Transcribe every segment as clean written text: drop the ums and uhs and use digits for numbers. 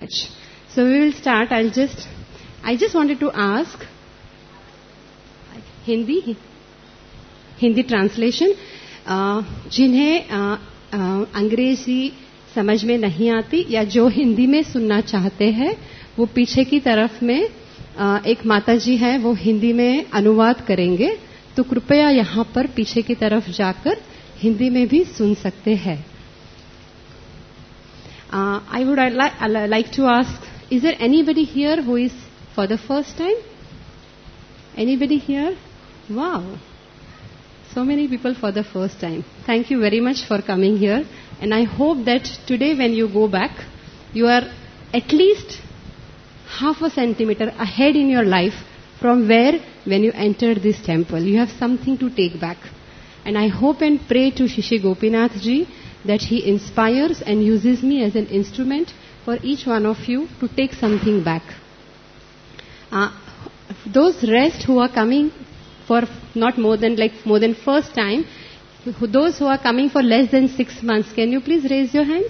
much. So we will start. I just wanted to ask, Hindi translation, जिन्हें अंग्रेजी समझ में नहीं आती या जो हिंदी में सुनना चाहते हैं, वो पीछे की तरफ में एक माता जी है, वो हिंदी में अनुवाद करेंगे, तो कृपया यहाँ पर पीछे की तरफ जाकर हिंदी में भी सुन सकते हैं. I would like to ask, is there anybody here who is for the first time? Anybody here? Wow. So many people for the first time. Thank you very much for coming here. And I hope that today when you go back, you are at least half a centimeter ahead in your life from where when you entered this temple. You have something to take back. And I hope and pray to Shishi Gopinath ji that he inspires and uses me as an instrument for each one of you to take something back. Those rest who are coming for not more than first time, those who are coming for less than 6 months, can you please raise your hands?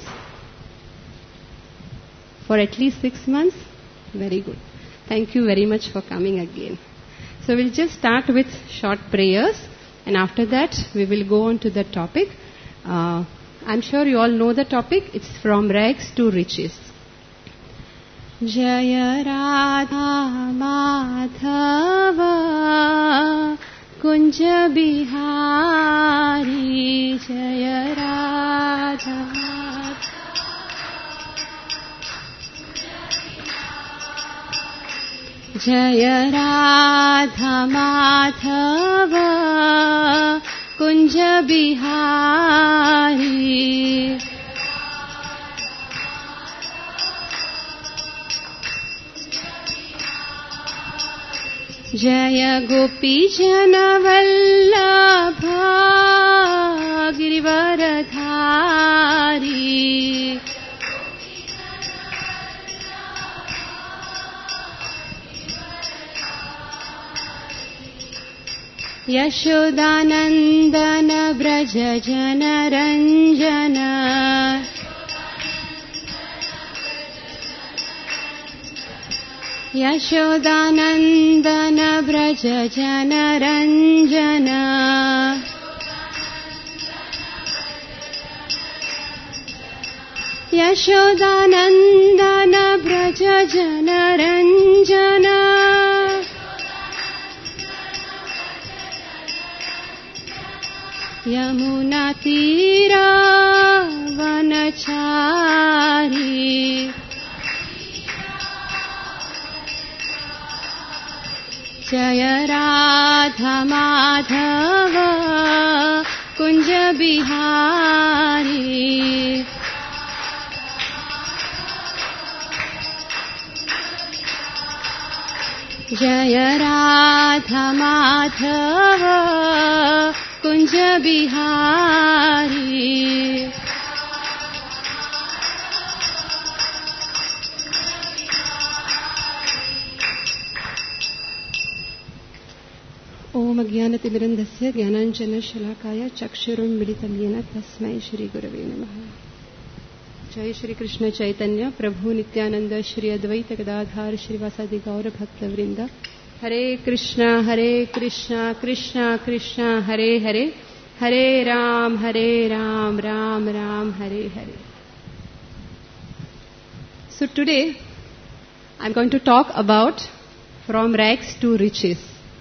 For at least 6 months? Very good. Thank you very much for coming again. So we'll just start with short prayers, and after that we will go on to the topic. I'm sure you all know the topic. It's from rags to riches. Jaya Radha Madhava Kunja Bihari Jaya Radha Jaya Radha Madhava Kunja Bihari Jaya Gopi Jana Vallabha Girivaradhari Yashodanandana Braja Jana Ranjana Yashodanandana Braja Jana Ranjana Yashodanandana Braja Jana Ranjana Yamuna Tira Vanachari Jaya Radha Madhava Kunja Bihari Jaya Radha Madhava Kunja Bihari Om Ajnanatimirandasya Jnananjana Shalakaya Chakshurum Militam Yena Tasmai Shri Gurave Namaha. Jai Shri Krishna Chaitanya Prabhu Nityananda Shri Advaita Gadadhar Shri Vasadi Gaura Bhakta Vrinda. Hare Krishna Krishna Krishna Hare Hare Hare Ram Ram Ram Hare Hare. So today I'm going to talk about from rags to riches.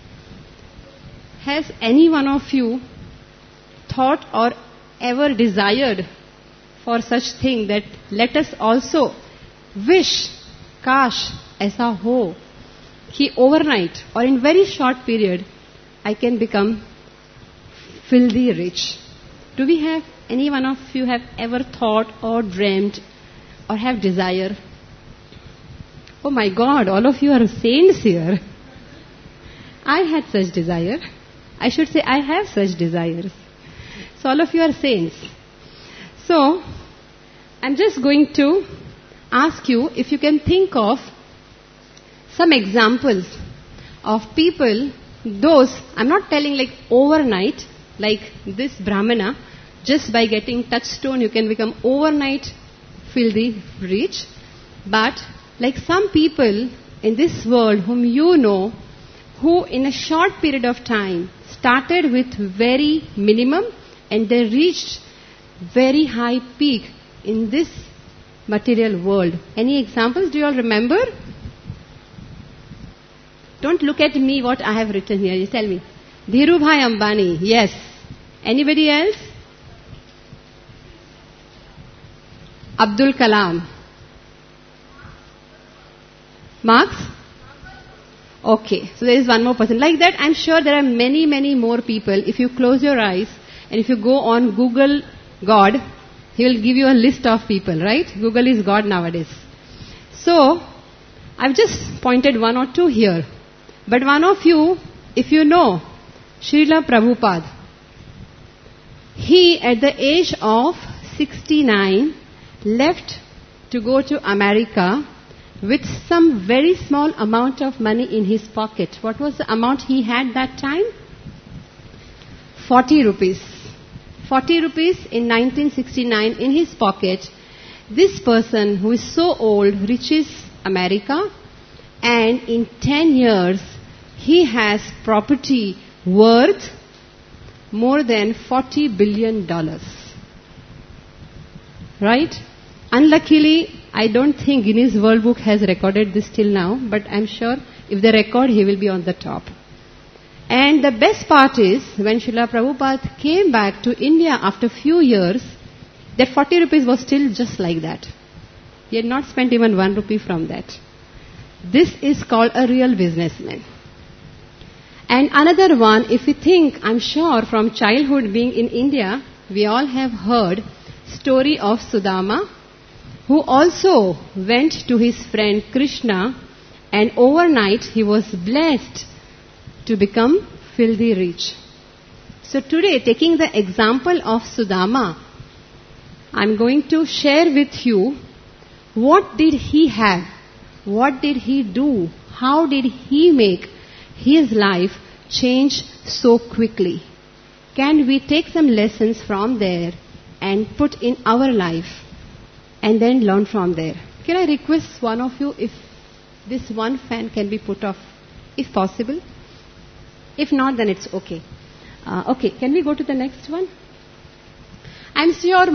Has any one of you thought or ever desired for such thing that let us also wish, kash, aisa ho, कि overnight or in very short period I can become filthy rich? Do we have, any one of you have ever thought or dreamt or have desire? Oh my God, all of you are saints here. I had such desire. I should say I have such desires. So all of you are saints. So I'm just going to ask you if you can think of some examples of people, those, I'm not telling like overnight, like this Brahmana, just by getting touchstone you can become overnight filthy rich. But like some people in this world whom you know, who in a short period of time started with very minimum and they reached very high peak in this material world. Any examples? Do you all remember? Don't look at me what I have written here. You tell me. Dhirubhai Ambani. Yes. Anybody else? Abdul Kalam. Marx? Okay. So there is one more person. Like that, I'm sure there are many, many more people. If you close your eyes and if you go on Google God, he will give you a list of people, right? Google is God nowadays. So, I've just pointed one or two here. But one of you, if you know, Srila Prabhupada, he at the age of 69 left to go to America with some very small amount of money in his pocket. What was the amount he had that time? 40 rupees. 40 rupees in 1969 in his pocket. This person who is so old reaches America, and in 10 years he has property worth more than $40 billion. Right? Unluckily, I don't think Guinness World Book has recorded this till now, but I'm sure if they record, he will be on the top. And the best part is, when Srila Prabhupada came back to India after few years, that 40 rupees was still just like that. He had not spent even 1 rupee from that. This is called a real businessman. And another one, if you think, I'm sure from childhood being in India, we all have heard story of Sudama, who also went to his friend Krishna, and overnight he was blessed to become filthy rich. So today, taking the example of Sudama, I'm going to share with you what did he have, what did he do, how did he make his life change so quickly. Can we take some lessons from there and put in our life and then learn from there? Can I request one of you if this one fan can be put off, if possible? If not, then it's okay. Okay, can we go to the next one? I'm sure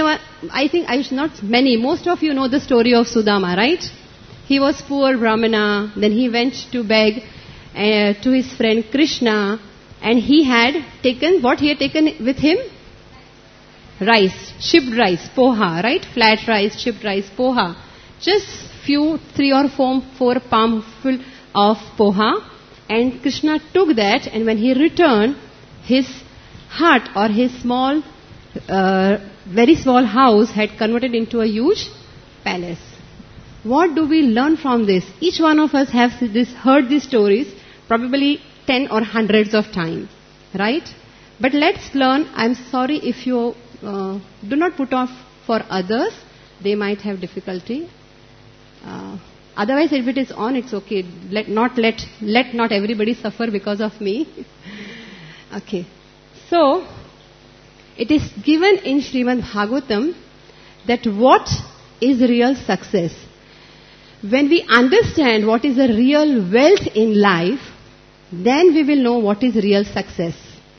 most of you know the story of Sudama, right? He was poor Brahmana, then he went to beg to his friend Krishna, and he had taken, what he had taken with him? Rice, shipped rice, poha, right? Flat rice, shipped rice, poha. Just 3 or 4 palm full of poha. And Krishna took that, and when he returned, his hut or his small, very small house had converted into a huge palace. What do we learn from this? Each one of us has heard these stories probably 10 or hundreds of times, right? But let's learn. I'm sorry if you do not put off for others. They might have difficulty. Otherwise, if it is on, it's okay. Let not everybody suffer because of me. Okay. So, it is given in Srimad Bhagavatam that what is real success. When we understand what is a real wealth in life, then we will know what is real success.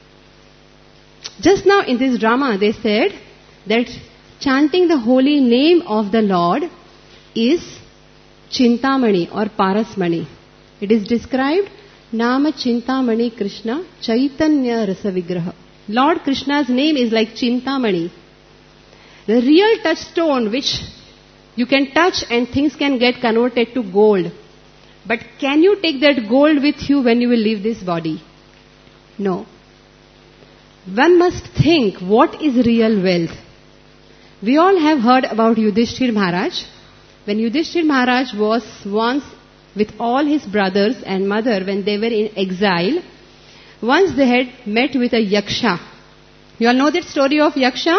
Just now in this drama, they said that chanting the holy name of the Lord is Chintamani or Parasmani. It is described, Nama Chintamani Krishna Chaitanya Rasa Vigraha. Lord Krishna's name is like Chintamani. The real touchstone which you can touch and things can get converted to gold. But can you take that gold with you when you will leave this body? No. One must think, what is real wealth? We all have heard about Yudhishthir Maharaj. When Yudhishthir Maharaj was once with all his brothers and mother when they were in exile, once they had met with a Yaksha. You all know that story of Yaksha?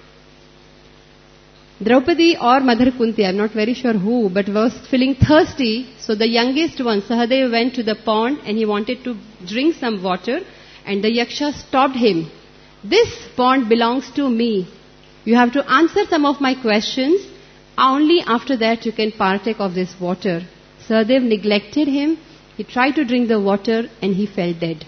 Draupadi or Mother Kunti, I'm not very sure who, but was feeling thirsty. So the youngest one, Sahadeva, went to the pond and he wanted to drink some water, and the Yaksha stopped him. This pond belongs to me. You have to answer some of my questions. only after that you can partake of this water. Sahadev neglected him. He tried to drink the water and he fell dead.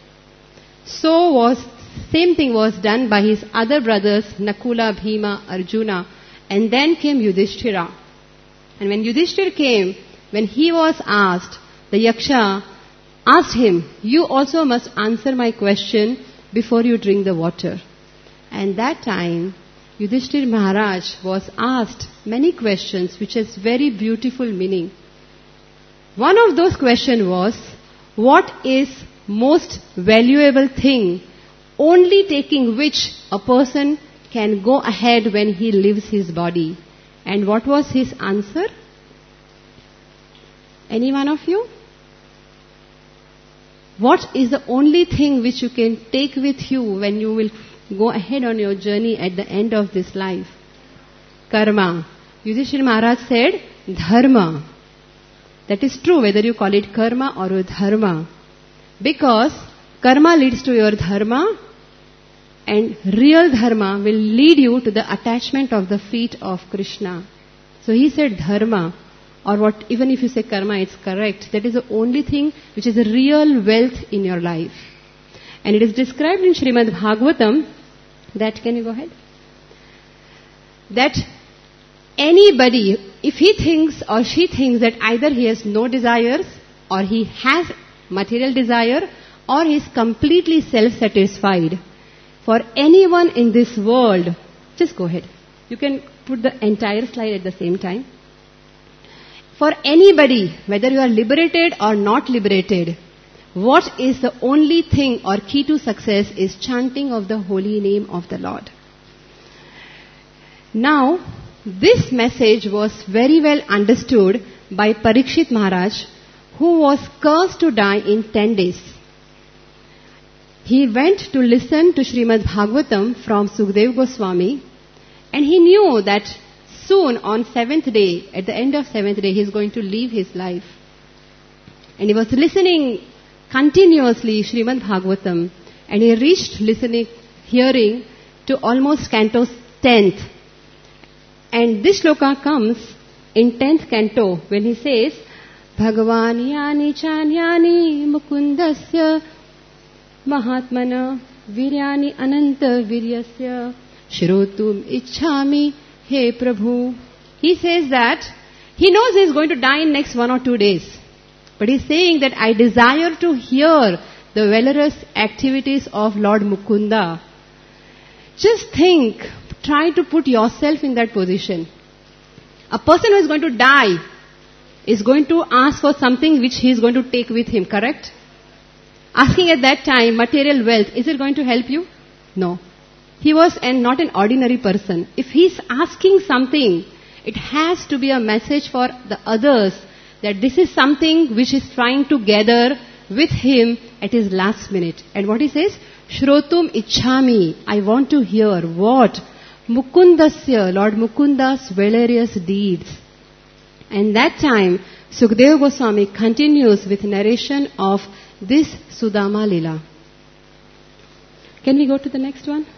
Same thing was done by his other brothers, Nakula, Bhima, Arjuna, and then came Yudhishthira. And when Yudhishthira came, when he was asked, the Yaksha asked him, you also must answer my question before you drink the water. And that time, Yudhishthira Maharaj was asked many questions which has very beautiful meaning. One of those questions was, what is most valuable thing, only taking which a person can go ahead when he leaves his body? And what was his answer? Any one of you? What is the only thing which you can take with you when you will go ahead on your journey at the end of this life? Karma. Yudhishthira Maharaj said, Dharma. That is true whether you call it karma or dharma. Because karma leads to your dharma, and real dharma will lead you to the attachment of the feet of Krishna. So he said dharma, or what, even if you say karma, it's correct. That is the only thing which is a real wealth in your life. And it is described in Srimad Bhagavatam that, can you go ahead? That anybody, if he thinks or she thinks that either he has no desires or he has material desire or he is completely self-satisfied, for anyone in this world, just go ahead. You can put the entire slide at the same time. For anybody, whether you are liberated or not liberated, what is the only thing or key to success is chanting of the holy name of the Lord. Now, this message was very well understood by Parikshit Maharaj, who was cursed to die in 10 days. He went to listen to Srimad Bhagavatam from Sukdev Goswami, and he knew that soon on 7th day, at the end of 7th day, he is going to leave his life. And he was listening continuously Srimad Bhagavatam, and he reached hearing to almost canto 10th. And this shloka comes in 10th canto when he says, Bhagavan yani chanyani mukundasya mahatmana viryani ananta viryasya shrotum ichhami he Prabhu. He says that he knows he is going to die in next 1 or 2 days. But he is saying that I desire to hear the valorous activities of Lord Mukunda. Just think, try to put yourself in that position. A person who is going to die is going to ask for something which he is going to take with him, correct? Asking at that time material wealth, is it going to help you? No. He was not an ordinary person. If he is asking something, it has to be a message for the others that this is something which is trying to gather with him at his last minute. And what he says? Shrotum ichhami. I want to hear what? Mukundasya, Lord Mukunda's valorous deeds. And that time, Sukadeva Goswami continues with narration of this Sudama Lila. Can we go to the next one?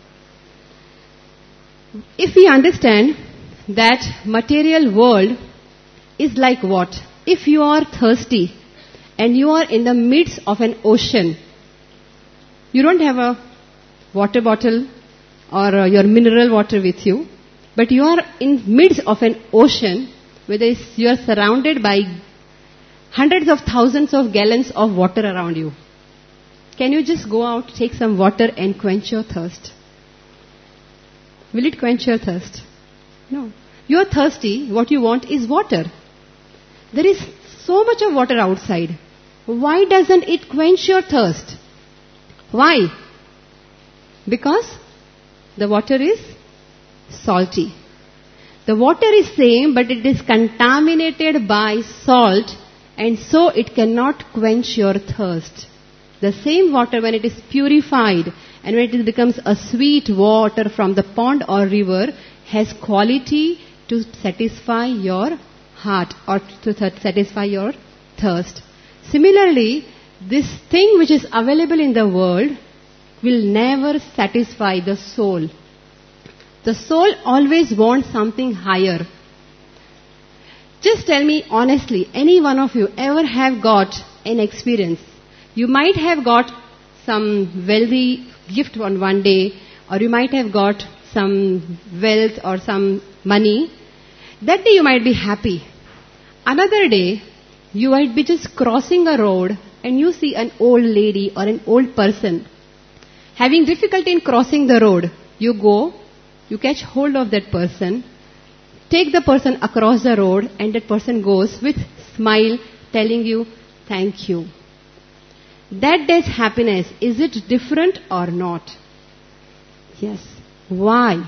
If we understand that material world is like what? If you are thirsty and you are in the midst of an ocean, you don't have a water bottle or your mineral water with you, but you are in midst of an ocean where you are surrounded by hundreds of thousands of gallons of water around you. Can you just go out, take some water and quench your thirst? Will it quench your thirst? No. You are thirsty, what you want is water. There is so much of water outside. Why doesn't it quench your thirst? Why? Because the water is salty. The water is same, but it is contaminated by salt, and so it cannot quench your thirst. The same water, when it is purified and when it becomes a sweet water from the pond or river, has quality to satisfy your heart or to satisfy your thirst. Similarly, this thing which is available in the world will never satisfy the soul. The soul always wants something higher. Just tell me honestly, any one of you ever have got an experience? You might have got some wealthy gift on one day, or you might have got some wealth or some money. That day you might be happy. Another day, you might be just crossing a road and you see an old lady or an old person having difficulty in crossing the road. You go, you catch hold of that person, take the person across the road, and that person goes with smile telling you, thank you. That day's happiness, is it different or not? Yes. Why?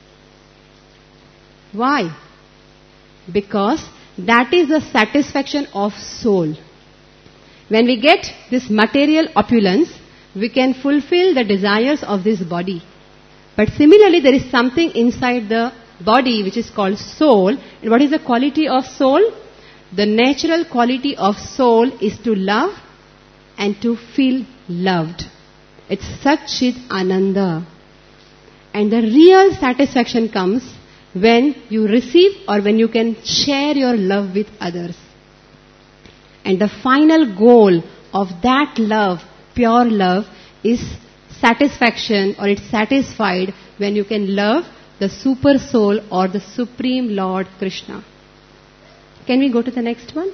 Why? Because that is the satisfaction of soul. When we get this material opulence, we can fulfill the desires of this body. But similarly, there is something inside the body which is called soul. And what is the quality of soul? The natural quality of soul is to love and to feel loved. It's Sat-Chit Ananda. And the real satisfaction comes when you receive or when you can share your love with others. And the final goal of that love, pure love, is satisfaction, or it's satisfied when you can love the super soul or the Supreme Lord Krishna. Can we go to the next one?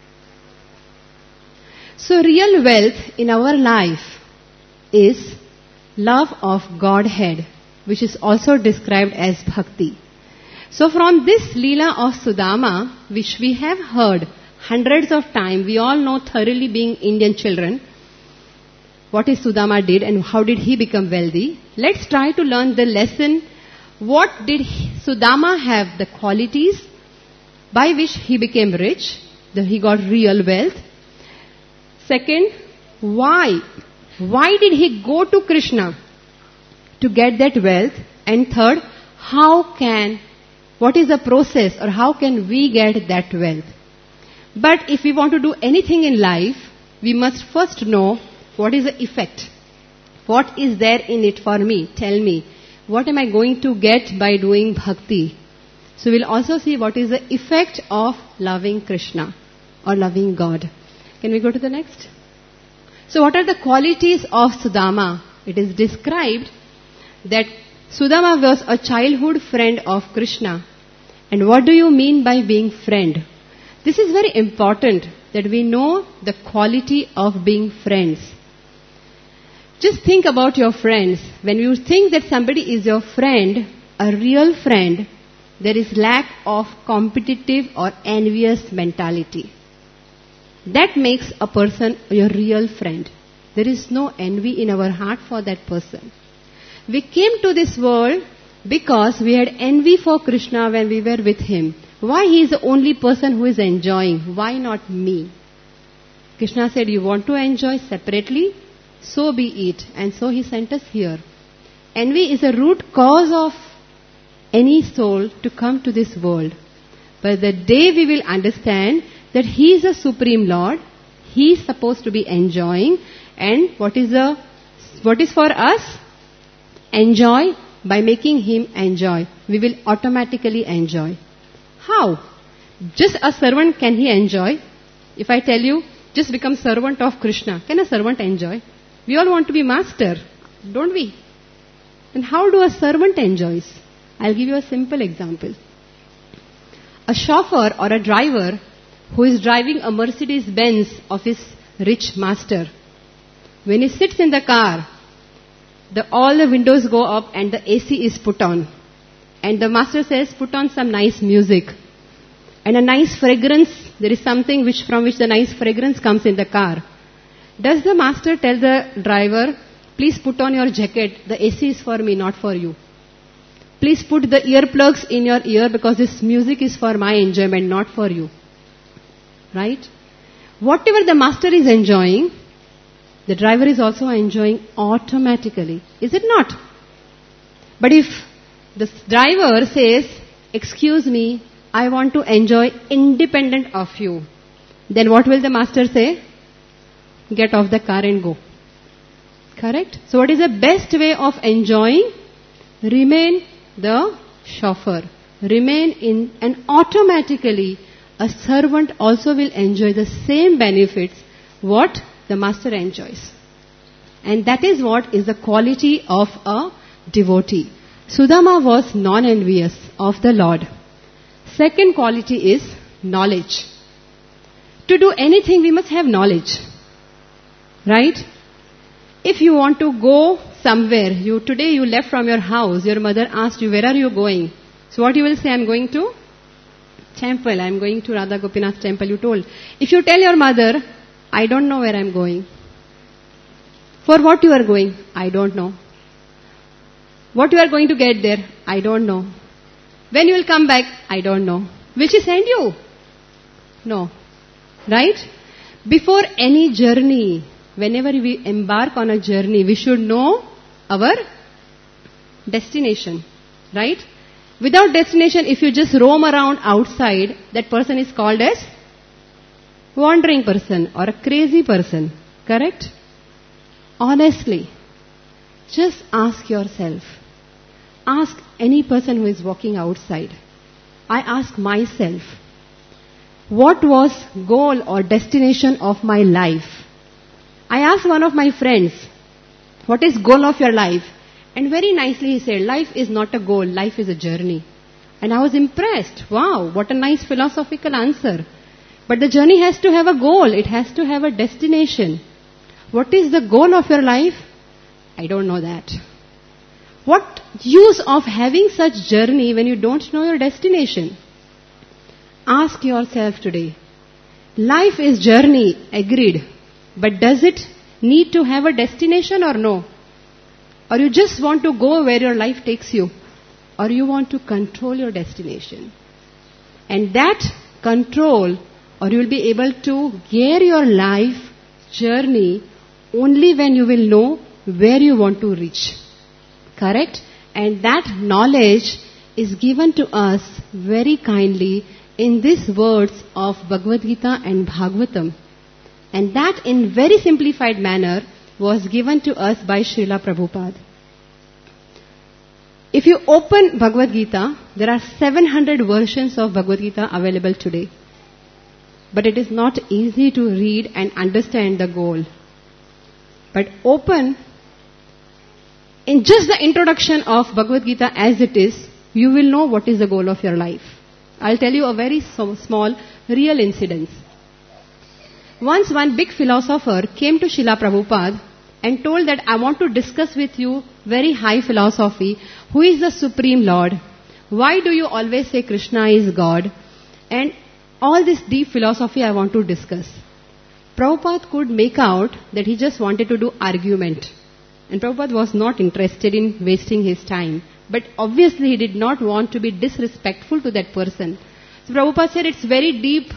So real wealth in our life is love of Godhead, which is also described as bhakti. So from this Leela of Sudama, which we have heard hundreds of times, we all know thoroughly being Indian children, what is Sudama did and how did he become wealthy. Let's try to learn the lesson. What did Sudama have, the qualities by which he became rich, that he got real wealth. Second, why? Why did he go to Krishna to get that wealth? And third, what is the process or how can we get that wealth? But if we want to do anything in life, we must first know what is the effect. What is there in it for me? Tell me. What am I going to get by doing bhakti? So we'll also see what is the effect of loving Krishna or loving God. Can we go to the next? So what are the qualities of Sudama? It is described that Sudama was a childhood friend of Krishna. And what do you mean by being friend? This is very important that we know the quality of being friends. Just think about your friends. When you think that somebody is your friend, a real friend, there is lack of competitive or envious mentality. That makes a person your real friend. There is no envy in our heart for that person. We came to this world because we had envy for Krishna when we were with him. Why he is the only person who is enjoying? Why not me? Krishna said, you want to enjoy separately? So be it. And so he sent us here. Envy is a root cause of any soul to come to this world. But the day we will understand that he is a Supreme Lord, he is supposed to be enjoying, and what is for us? Enjoy. By making him enjoy, we will automatically enjoy. How? Just a servant can he enjoy? If I tell you, just become servant of Krishna, can a servant enjoy? We all want to be master, don't we? And how do a servant enjoys? I'll give you a simple example. A chauffeur or a driver who is driving a Mercedes-Benz of his rich master, when he sits in the car, all the windows go up and the AC is put on. And the master says, put on some nice music. And a nice fragrance, there is something from which the nice fragrance comes in the car. Does the master tell the driver, please put on your jacket, the AC is for me, not for you. Please put the earplugs in your ear because this music is for my enjoyment, not for you. Right? Whatever the master is enjoying, the driver is also enjoying automatically. Is it not? But if the driver says, excuse me, I want to enjoy independent of you, then what will the master say? Get off the car and go. Correct? So what is the best way of enjoying? Remain the chauffeur. Remain in, and automatically a servant also will enjoy the same benefits what the master enjoys. And that is what is the quality of a devotee. Sudama was non-envious of the Lord. Second quality is knowledge. To do anything, we must have knowledge. Right? If you want to go somewhere, today you left from your house, your mother asked you, where are you going? So what you will say, I am going to temple, I am going to Radha Gopinath temple, you told. If you tell your mother, I don't know where I am going. For what you are going? I don't know. What you are going to get there? I don't know. When you will come back? I don't know. Will she send you? No. Right? Before any journey, whenever we embark on a journey, we should know our destination. Right? Without destination, if you just roam around outside, that person is called as wandering person or a crazy person. Correct? Honestly, just ask yourself. Ask any person who is walking outside. I ask myself, what was goal or destination of my life? I asked one of my friends, what is goal of your life? And very nicely he said, life is not a goal, life is a journey. And I was impressed. Wow, what a nice philosophical answer. But the journey has to have a goal. It has to have a destination. What is the goal of your life? I don't know that. What use of having such journey when you don't know your destination? Ask yourself today. Life is journey, agreed. But does it need to have a destination or no? Or you just want to go where your life takes you? Or you want to control your destination? And that control, or you will be able to gear your life journey only when you will know where you want to reach. Correct? And that knowledge is given to us very kindly in these words of Bhagavad Gita and Bhagavatam. And that in very simplified manner was given to us by Srila Prabhupada. If you open Bhagavad Gita, there are 700 versions of Bhagavad Gita available today. But it is not easy to read and understand the goal. But open, in just the introduction of Bhagavad Gita as it is, you will know what is the goal of your life. I'll tell you a very small, real incident. Once one big philosopher came to Srila Prabhupada and told that I want to discuss with you very high philosophy. Who is the Supreme Lord? Why do you always say Krishna is God? And all this deep philosophy I want to discuss. Prabhupada could make out that he just wanted to do argument. And Prabhupada was not interested in wasting his time. But obviously he did not want to be disrespectful to that person. So Prabhupada said, it's very deep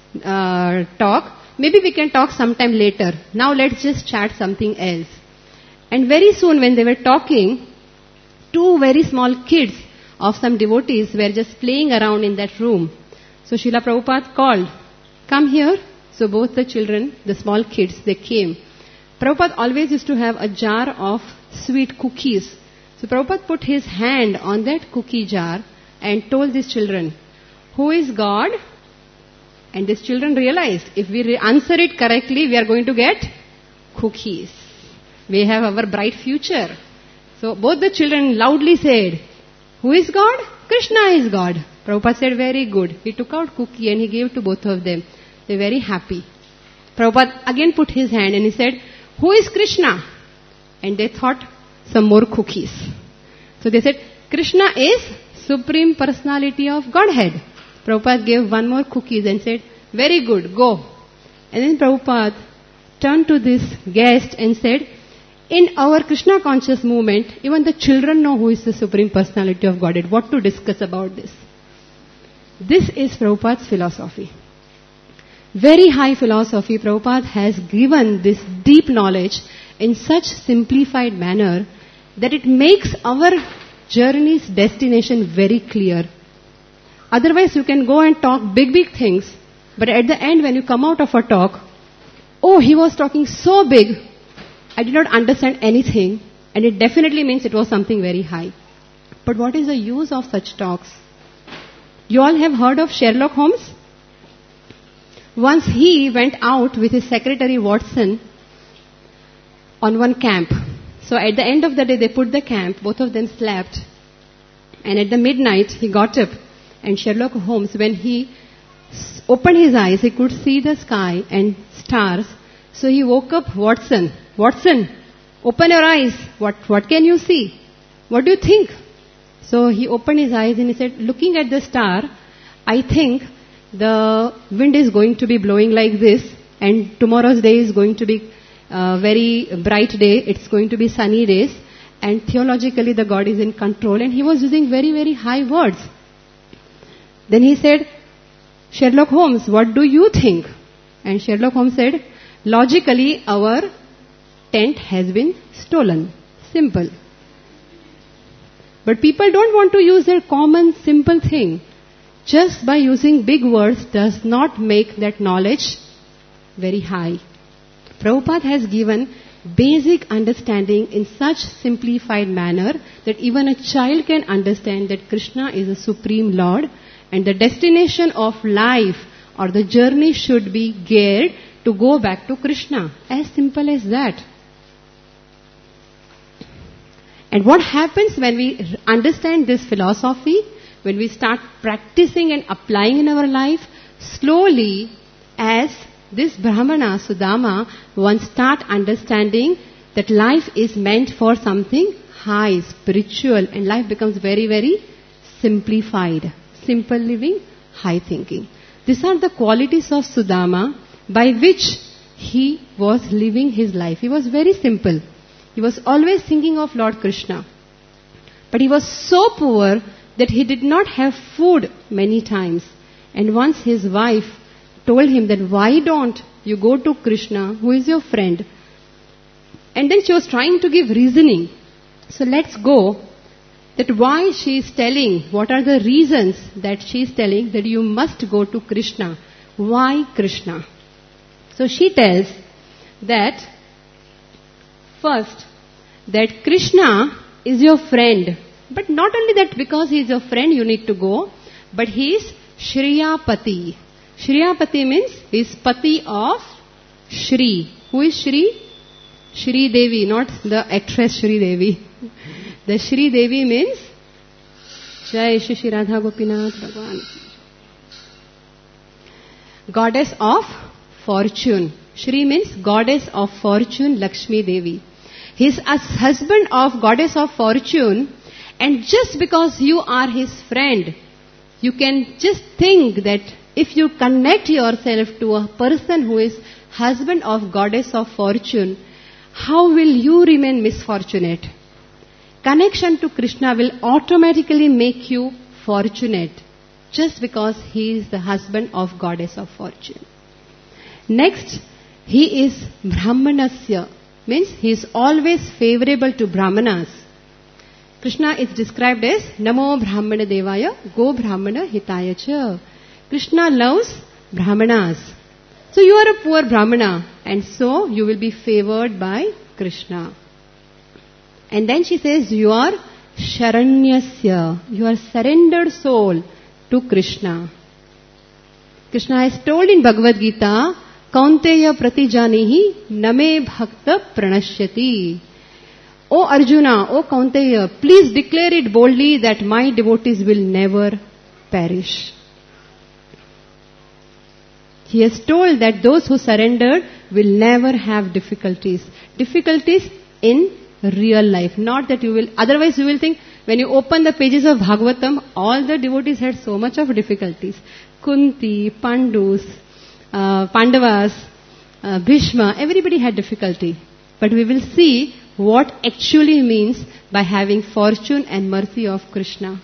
talk. Maybe we can talk sometime later. Now let's just chat something else. And very soon when they were talking, two very small kids of some devotees were just playing around in that room. So Srila Prabhupada called, come here. So both the children, the small kids, they came. Prabhupada always used to have a jar of sweet cookies. So Prabhupada put his hand on that cookie jar and told these children, who is God? And these children realized, if we answer it correctly, we are going to get cookies. We have our bright future. So both the children loudly said, who is God? Krishna is God. Prabhupada said, very good. He took out cookie and he gave to both of them. They were very happy. Prabhupada again put his hand and he said, who is Krishna? And they thought some more cookies. So they said, Krishna is Supreme Personality of Godhead. Prabhupada gave one more cookies and said, very good, go. And then Prabhupada turned to this guest and said, in our Krishna conscious movement, even the children know who is the Supreme Personality of Godhead. What to discuss about this? This is Prabhupada's philosophy. Very high philosophy. Prabhupada has given this deep knowledge in such simplified manner that it makes our journey's destination very clear. Otherwise you can go and talk big things, but at the end when you come out of a talk, oh, he was talking so big, I did not understand anything, and it definitely means it was something very high. But what is the use of such talks? You all have heard of Sherlock Holmes? Once he went out with his secretary Watson on one camp. So at the end of the day, they put the camp, both of them slept. And at the midnight, he got up. And Sherlock Holmes, when he opened his eyes, he could see the sky and stars. So he woke up Watson. Watson, open your eyes. What can you see? What do you think? So he opened his eyes and he said, looking at the star, I think the wind is going to be blowing like this, and tomorrow's day is going to be a very bright day. It's going to be sunny days, and theologically the God is in control. And he was using very, very high words. Then he said, Sherlock Holmes, what do you think? And Sherlock Holmes said, logically our tent has been stolen. Simple. But people don't want to use their common, simple thing. Just by using big words does not make that knowledge very high. Prabhupada has given basic understanding in such simplified manner that even a child can understand that Krishna is the Supreme Lord and the destination of life or the journey should be geared to go back to Krishna. As simple as that. And what happens when we understand this philosophy, when we start practicing and applying in our life, slowly as this Brahmana, Sudama, once start understanding that life is meant for something high, spiritual, and life becomes very, very simplified. Simple living, high thinking. These are the qualities of Sudama by which he was living his life. He was very simple. He was always thinking of Lord Krishna. But he was so poor that he did not have food many times. And once his wife told him that why don't you go to Krishna, who is your friend? And then she was trying to give reasoning. So let's go that why she is telling, what are the reasons that she is telling that you must go to Krishna. Why Krishna? So she tells that first, that Krishna is your friend. But not only that because he is your friend you need to go, but he is Shriyapati. Shriyapati means he is Pati of Shri. Who is Shri? Shri Devi, not the actress Shri Devi. The Shri Devi means Jai Shri Radha Gopinath Bhagwan. Goddess of fortune. Shri means goddess of fortune, Lakshmi Devi. He is a husband of goddess of fortune, and just because you are his friend, you can just think that if you connect yourself to a person who is husband of goddess of fortune, how will you remain misfortunate? Connection to Krishna will automatically make you fortunate just because he is the husband of goddess of fortune. Next, he is Brahmanasya, means he is always favorable to Brahmanas. Krishna is described as Namo Brahmana Devaya Go Brahmana Hitaya Cha. Krishna loves Brahmanas. So you are a poor Brahmana and so you will be favored by Krishna. And then she says you are Sharanyasya. You are surrendered soul to Krishna. Krishna has told in Bhagavad Gita, Kaunteya pratijanihi name bhakta pranashyati. O Arjuna, O Kaunteya, please declare it boldly that my devotees will never perish. He has told that those who surrendered will never have difficulties. Difficulties in real life. Not that you will, otherwise you will think, when you open the pages of Bhagavatam, all the devotees had so much of difficulties. Kunti, Pandus, Pandavas, Bhishma, everybody had difficulty. But we will see what actually means by having fortune and mercy of Krishna.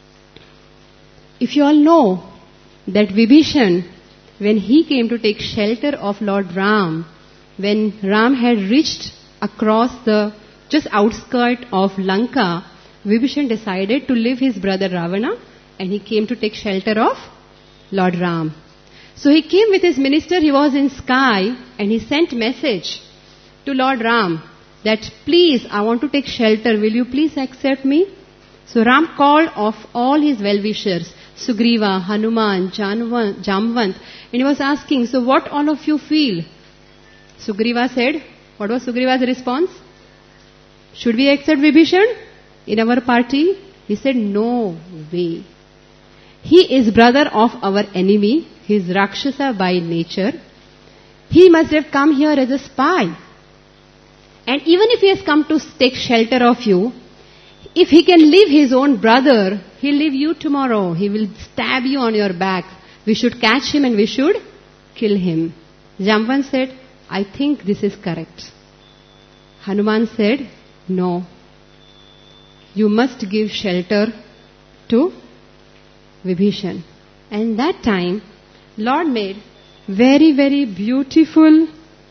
If you all know that Vibhishan, when he came to take shelter of Lord Ram, when Ram had reached across the just outskirt of Lanka, Vibhishan decided to leave his brother Ravana and he came to take shelter of Lord Ram. So he came with his minister, he was in sky and he sent message to Lord Ram that please, I want to take shelter, will you please accept me? So Ram called of all his well-wishers. Sugriva, Hanuman, Jamvant, and he was asking, so what all of you feel? Sugriva said, what was Sugriva's response? Should we accept Vibhishan in our party? He said, no way. He is brother of our enemy. He is Rakshasa by nature. He must have come here as a spy. And even if he has come to take shelter of you, if he can leave his own brother, he'll leave you tomorrow. He will stab you on your back. We should catch him and we should kill him. Jamvan said, I think this is correct. Hanuman said, no. You must give shelter to Vibhishan. And that time, Lord made very, very beautiful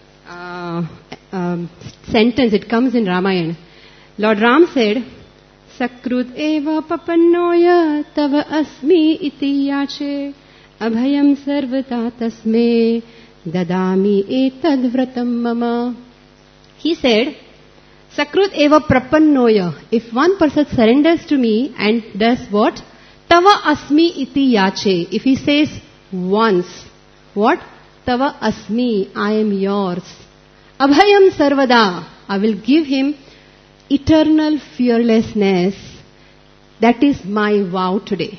sentence. It comes in Ramayana. Lord Ram said, Sakrut eva papannoya tava asmi iti yache abhayam sarvata tasme dadami etad vratam mama. He said, Sakrut eva prapannoya. If one person surrenders to me and does what? Tava asmi iti yache. If he says once, what? Tava asmi, I am yours. Abhayam sarvada. I will give him eternal fearlessness. That is my vow today.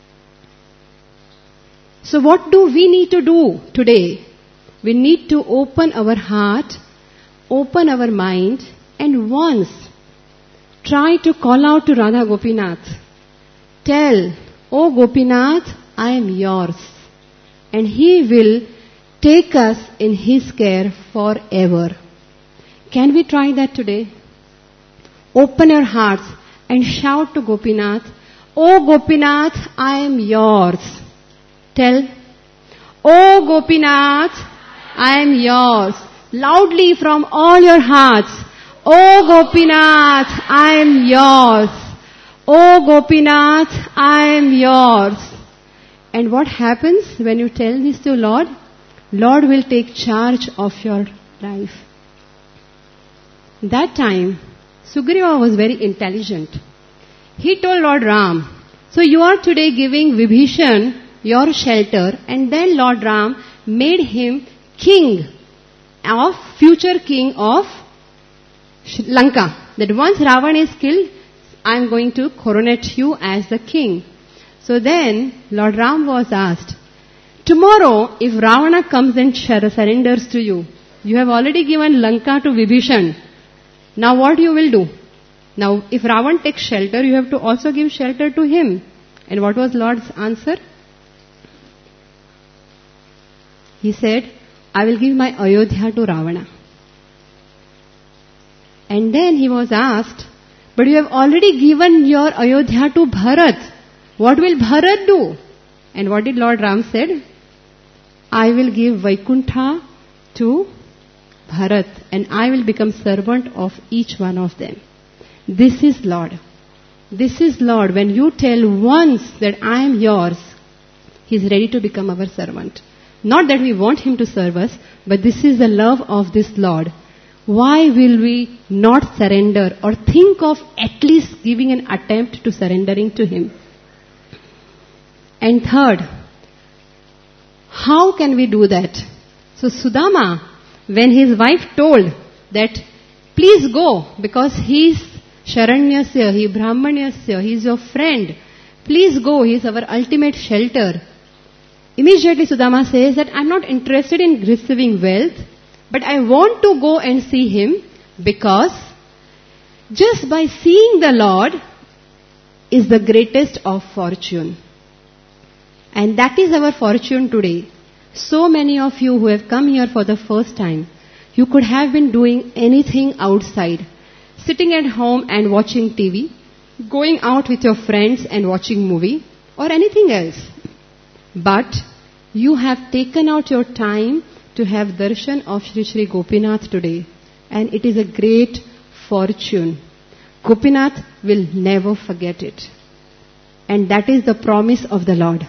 So what do we need to do today? We need to open our heart, open our mind, and once try to call out to Radha Gopinath. Tell, oh Gopinath, I am yours. And he will take us in his care forever. Can we try that today? Open your hearts and shout to Gopinath, oh Gopinath, I am yours. Tell, oh Gopinath, I am yours. Loudly from all your hearts, oh Gopinath, I am yours. Oh Gopinath, I am yours. And what happens when you tell this to Lord? Lord will take charge of your life. That time, Sugriva was very intelligent. He told Lord Ram, so you are today giving Vibhishan your shelter, and then Lord Ram made him future king of Lanka. That once Ravan is killed, I am going to coronate you as the king. So then Lord Ram was asked, tomorrow if Ravana comes and surrenders to you, you have already given Lanka to Vibhishan. Now what you will do? Now if Ravan takes shelter, you have to also give shelter to him. And what was Lord's answer? He said, I will give my Ayodhya to Ravana. And then he was asked, but you have already given your Ayodhya to Bharat. What will Bharat do? And what did Lord Ram said? I will give Vaikuntha to Bharat and I will become servant of each one of them. This is Lord. This is Lord. When you tell once that I am yours, He is ready to become our servant. Not that we want Him to serve us, but this is the love of this Lord. Why will we not surrender or think of at least giving an attempt to surrendering to Him? And third, how can we do that? So Sudama, when his wife told that, please go, because he is Sharanyasya, he is Brahmanyasya, he is your friend, please go, he is our ultimate shelter. Immediately Sudama says that I am not interested in receiving wealth, but I want to go and see him because just by seeing the Lord is the greatest of fortune. And that is our fortune today. So many of you who have come here for the first time, you could have been doing anything outside, sitting at home and watching TV, going out with your friends and watching movie, or anything else. But you have taken out your time to have darshan of Shri Shri Gopinath today. And it is a great fortune. Gopinath will never forget it. And that is the promise of the Lord.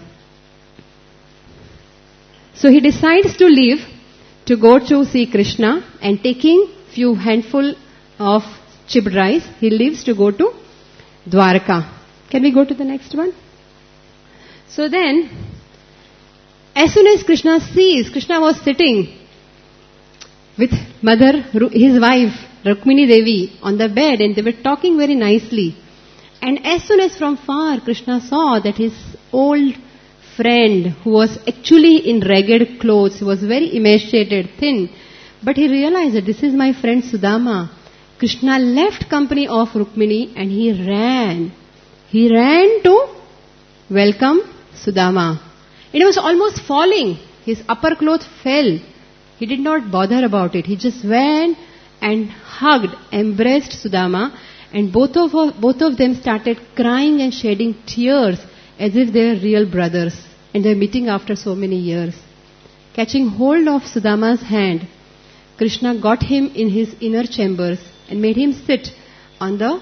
So he decides to leave to go to see Krishna, and taking few handful of chipped rice, he leaves to go to Dwarka. Can we go to the next one? So then, as soon as Krishna sees, Krishna was sitting with his wife, Rukmini Devi, on the bed, and they were talking very nicely. And as soon as from far Krishna saw that his old friend, who was actually in ragged clothes, was very emaciated, thin, but he realized that this is my friend Sudama. Krishna left company of Rukmini and he ran. He ran to welcome Sudama. It was almost falling. His upper cloth fell. He did not bother about it. He just went and hugged, embraced Sudama, and both of them started crying and shedding tears as if they were real brothers and they were meeting after so many years. Catching hold of Sudama's hand, Krishna got him in his inner chambers and made him sit on the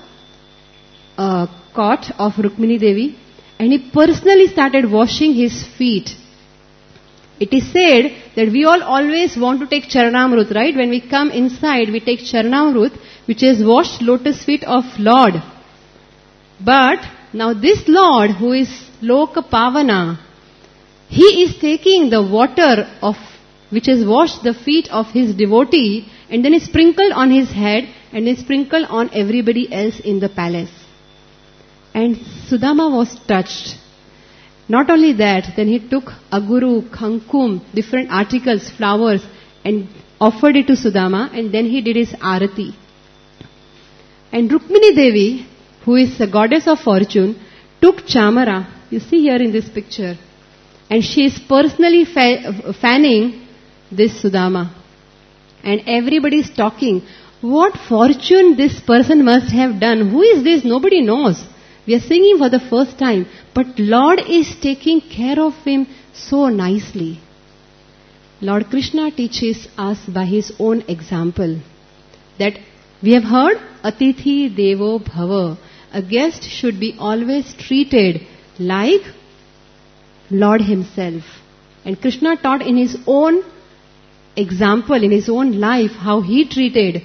cot of Rukmini Devi, and he personally started washing his feet. It is said that we all always want to take Charanamrut, right? When we come inside, we take Charanamrut, which is washed lotus feet of Lord. But now this Lord, who is Loka Pavana, he is taking the water of which has washed the feet of his devotee and then is sprinkled on his head and is sprinkled on everybody else in the palace. And Sudama was touched. Not only that, then he took aguru, khankum, different articles, flowers, and offered it to Sudama, and then he did his arati. And Rukmini Devi, who is the goddess of fortune, took chamara, you see here in this picture, and she is personally fanning this Sudama. And everybody is talking, what fortune this person must have done. Who is this? Nobody knows. We are singing for the first time, but Lord is taking care of him so nicely. Lord Krishna teaches us by his own example that we have heard Atithi Devo Bhava. A guest should be always treated like Lord himself. And Krishna taught in his own example, in his own life, how he treated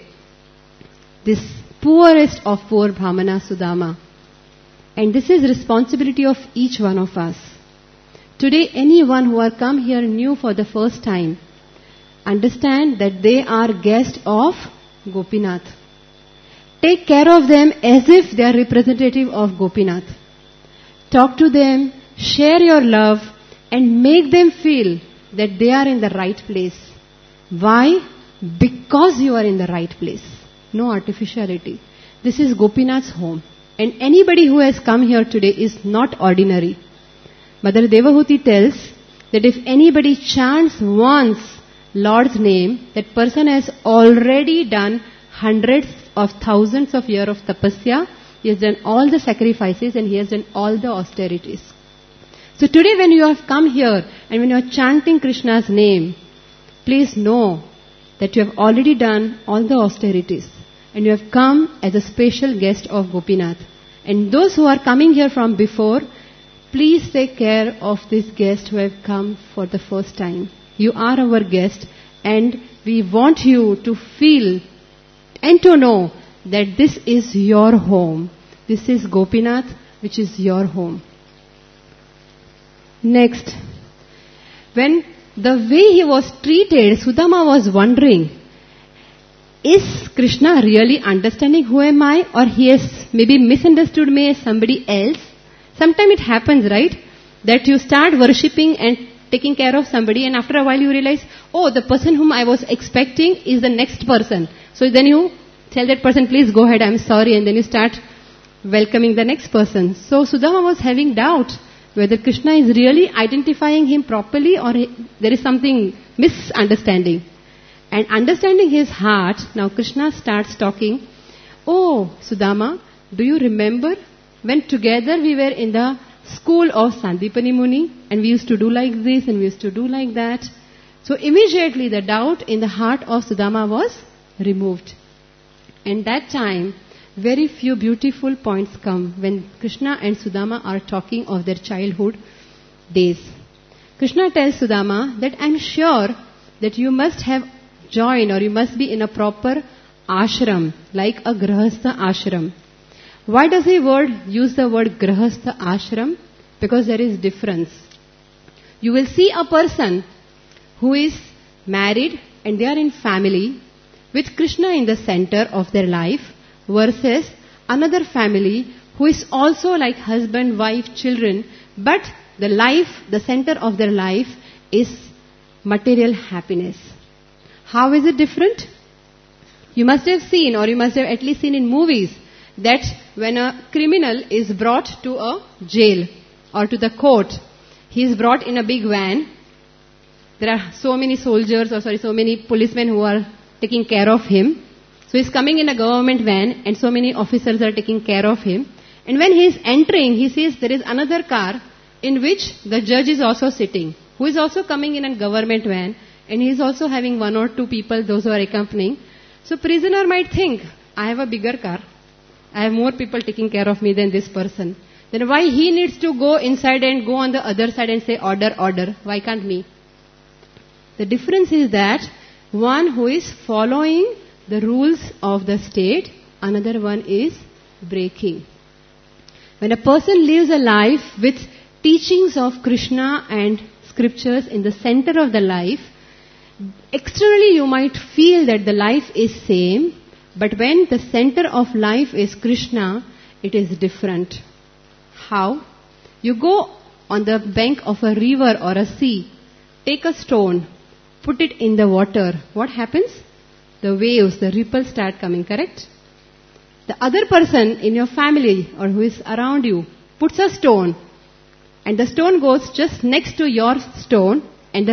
this poorest of poor Brahmana Sudama. And this is responsibility of each one of us. Today, anyone who are come here new for the first time, understand that they are guests of Gopinath. Take care of them as if they are representative of Gopinath. Talk to them, share your love, and make them feel that they are in the right place. Why? Because you are in the right place. No artificiality. This is Gopinath's home. And anybody who has come here today is not ordinary. Mother Devahuti tells that if anybody chants once Lord's name, that person has already done hundreds of thousands of years of tapasya. He has done all the sacrifices and he has done all the austerities. So today when you have come here and when you are chanting Krishna's name, please know that you have already done all the austerities. And you have come as a special guest of Gopinath. And those who are coming here from before, please take care of this guest who have come for the first time. You are our guest and we want you to feel and to know that this is your home. This is Gopinath, which is your home. Next, when the way he was treated, Sudama was wondering, is Krishna really understanding who am I, or he has maybe misunderstood me as somebody else? Sometimes it happens, right? That you start worshipping and taking care of somebody and after a while you realize, oh, the person whom I was expecting is the next person. So then you tell that person, please go ahead, I'm sorry, and then you start welcoming the next person. So Sudama was having doubt whether Krishna is really identifying him properly or there is something misunderstanding. And understanding his heart, now Krishna starts talking, oh, Sudama, do you remember when together we were in the school of Sandipani Muni and we used to do like this and we used to do like that? So immediately the doubt in the heart of Sudama was removed. And that time, very few beautiful points come when Krishna and Sudama are talking of their childhood days. Krishna tells Sudama that I'm sure that you must have joined or you must be in a proper ashram, like a grahastha ashram. Why does he use the word grahastha ashram? because there is difference. You will see a person who is married and they are in family with Krishna in the center of their life versus another family who is also like husband, wife, children, but the center of their life is material happiness. How is it different? You must have seen, or you must have at least seen in movies, that when a criminal is brought to a jail or to the court, he is brought in a big van. There are so many so many policemen who are taking care of him. So he's coming in a government van and so many officers are taking care of him. And when he is entering, he sees there is another car in which the judge is also sitting, who is also coming in a government van, and he is also having one or two people, those who are accompanying. So prisoner might think, I have a bigger car. I have more people taking care of me than this person. Then why he needs to go inside and go on the other side and say, order, order? Why can't me? The difference is that one who is following the rules of the state, another one is breaking. When a person lives a life with teachings of Krishna and scriptures in the center of the life, externally you might feel that the life is same, but when the center of life is Krishna, it is different. How? You go on the bank of a river or a sea, take a stone, put it in the water. What happens? The waves, the ripples start coming, correct? The other person in your family or who is around you puts a stone, and the stone goes just next to your stone, and the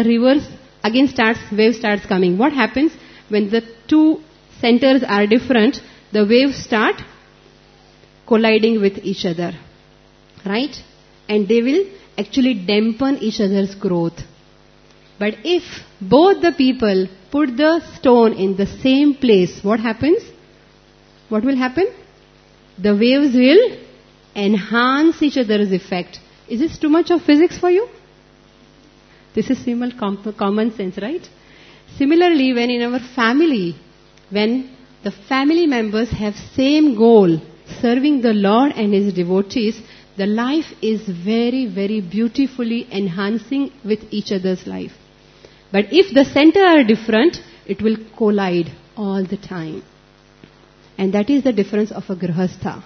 wave starts coming. What happens when the two centers are different? The waves start colliding with each other, right? And they will actually dampen each other's growth. But if both the people put the stone in the same place, what happens? What will happen? The waves will enhance each other's effect. Is this too much of physics for you? This is common sense, right? Similarly, when in our family, when the family members have same goal, serving the Lord and His devotees, the life is very, very beautifully enhancing with each other's life. But if the center are different, it will collide all the time. And that is the difference of a grihastha.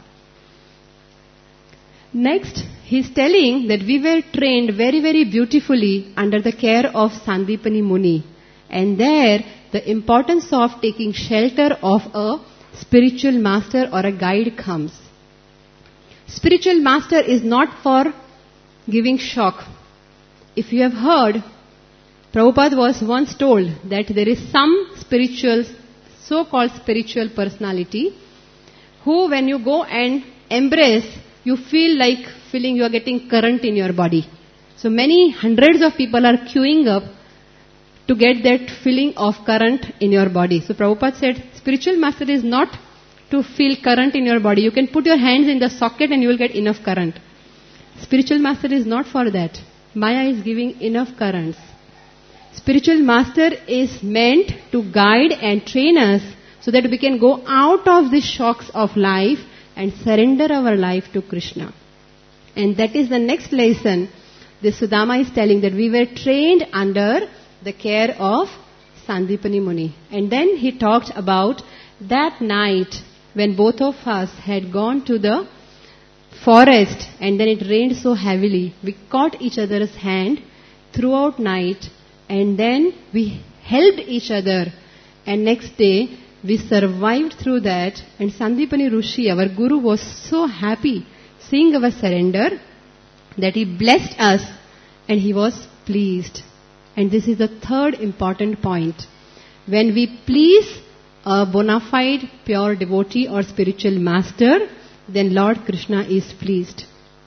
Next, he is telling that we were trained very, very beautifully under the care of Sandipani Muni. And there, the importance of taking shelter of a spiritual master or a guide comes. Spiritual master is not for giving shock. If you have heard, Prabhupada was once told that there is some so-called spiritual personality who when you go and embrace, you feel like you are getting current in your body. So many hundreds of people are queuing up to get that feeling of current in your body. So Prabhupada said, spiritual master is not to feel current in your body. You can put your hands in the socket and you will get enough current. Spiritual master is not for that. Maya is giving enough currents. Spiritual master is meant to guide and train us so that we can go out of the shocks of life and surrender our life to Krishna. And that is the next lesson. This Sudama is telling that we were trained under the care of Sandipani Muni. And then he talked about that night when both of us had gone to the forest and then it rained so heavily. We caught each other's hand throughout night and then we helped each other. And next day we survived through that. And Sandipani Rishi, our Guru, was so happy seeing our surrender that he blessed us and he was pleased. And this is the third important point. When we please a bona fide pure devotee or spiritual master, then Lord Krishna is pleased.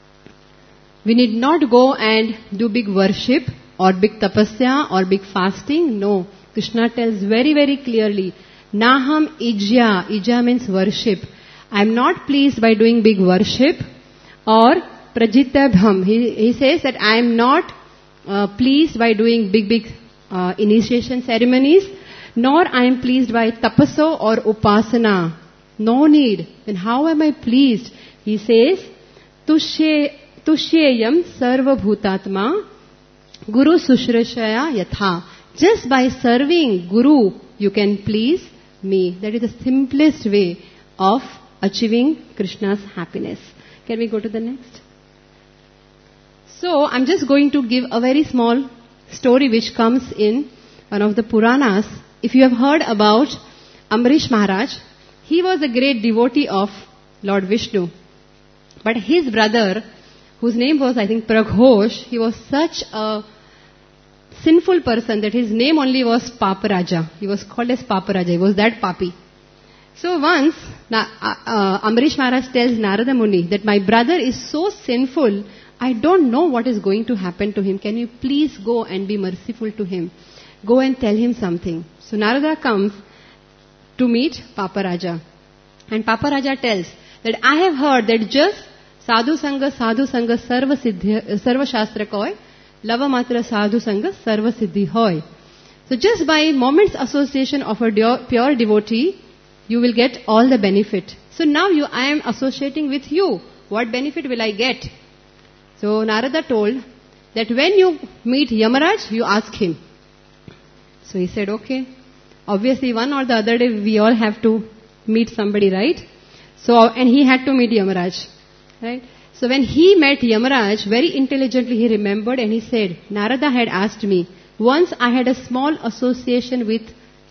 We need not go and do big worship or big tapasya or big fasting. No. Krishna tells very, very clearly, Naham ijya. Ijya means worship. I am not pleased by doing big worship or prajitabham. He says that I am not pleased by doing big initiation ceremonies, nor I am pleased by tapaso or upasana. No need. Then how am I pleased? He says, Tushe Tushyeyam sarva bhutatma Guru sushrashaya yatha. Just by serving Guru, you can please me. That is the simplest way of achieving Krishna's happiness. Can we go to the next? So, I'm just going to give a very small story which comes in one of the Puranas. If you have heard about Amrish Maharaj, he was a great devotee of Lord Vishnu. But his brother, whose name was, I think, Praghosh, he was such a sinful person that his name only was Paparaja. He was called as Paparaja. He was that papi. So once, Amrish Maharaj tells Narada Muni that my brother is so sinful, I don't know what is going to happen to him. Can you please go and be merciful to him? Go and tell him something. So Narada comes to meet Paparaja. And Paparaja tells that I have heard that just sadhu sanga, sarva shastra koi, lava matra sadhu sanga, sarva siddhi hoy. So just by moment's association of a pure devotee, you will get all the benefit. So now I am associating with you. What benefit will I get? So Narada told that when you meet Yamaraj, you ask him. So he said, okay. Obviously one or the other day we all have to meet somebody, right? So, and he had to meet Yamaraj, right? So when he met Yamaraj, very intelligently he remembered and he said, Narada had asked me, once I had a small association with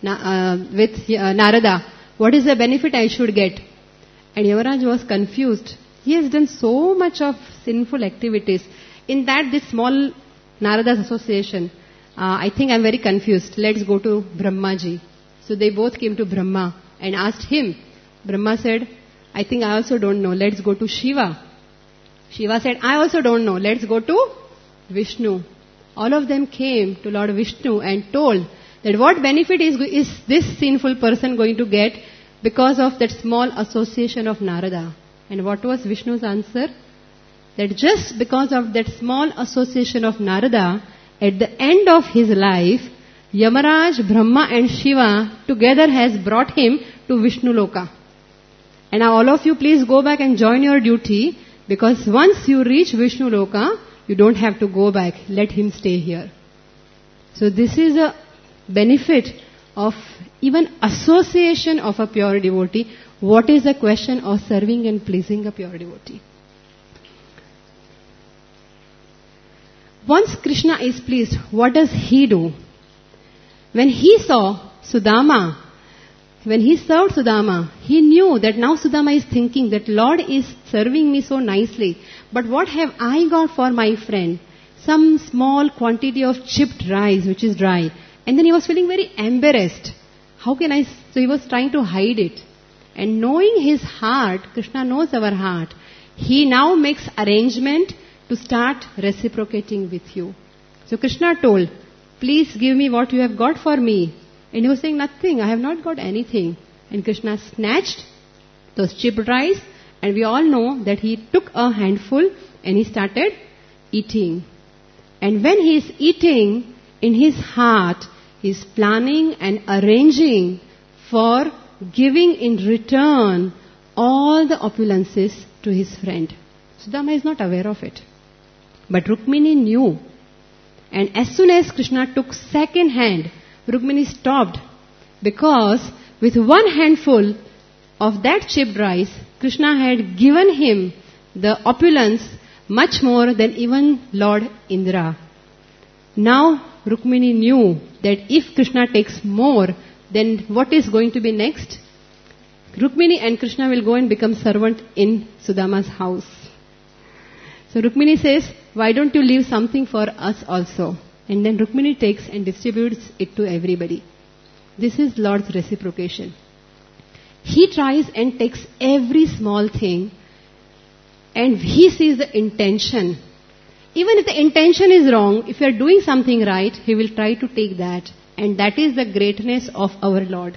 Narada, what is the benefit I should get? And Yamaraj was confused. He has done so much of sinful activities. In that, this small Narada's association, I think I'm very confused. Let's go to Brahmaji. So they both came to Brahma and asked him. Brahma said, I think I also don't know. Let's go to Shiva. Shiva said, I also don't know. Let's go to Vishnu. All of them came to Lord Vishnu and told that what benefit is this sinful person going to get because of that small association of Narada. And what was Vishnu's answer? That just because of that small association of Narada, at the end of his life, Yamaraj, Brahma and Shiva together has brought him to Vishnu Loka. And now all of you please go back and join your duty, because once you reach Vishnu Loka, you don't have to go back. Let him stay here. So this is a benefit of even association of a pure devotee. What is the question of serving and pleasing a pure devotee? Once Krishna is pleased, what does he do? When he saw Sudama, when he served Sudama, he knew that now Sudama is thinking that Lord is serving me so nicely, but what have I got for my friend? Some small quantity of chipped rice which is dry. And then he was feeling very embarrassed. So he was trying to hide it. And knowing his heart, Krishna knows our heart, he now makes arrangement to start reciprocating with you. So Krishna told, please give me what you have got for me. And he was saying, nothing, I have not got anything. And Krishna snatched those chipped rice, and we all know that he took a handful and he started eating. And when he is eating, in his heart, he is planning and arranging for giving in return all the opulences to his friend. Sudama is not aware of it. But Rukmini knew. And as soon as Krishna took second hand, Rukmini stopped, because with one handful of that chipped rice, Krishna had given him the opulence much more than even Lord Indra. Now Rukmini knew that if Krishna takes more, then what is going to be next? Rukmini and Krishna will go and become servant in Sudama's house. So Rukmini says, why don't you leave something for us also? And then Rukmini takes and distributes it to everybody. This is Lord's reciprocation. He tries and takes every small thing, and he sees the intention. Even if the intention is wrong, if you are doing something right, he will try to take that. And that is the greatness of our Lord.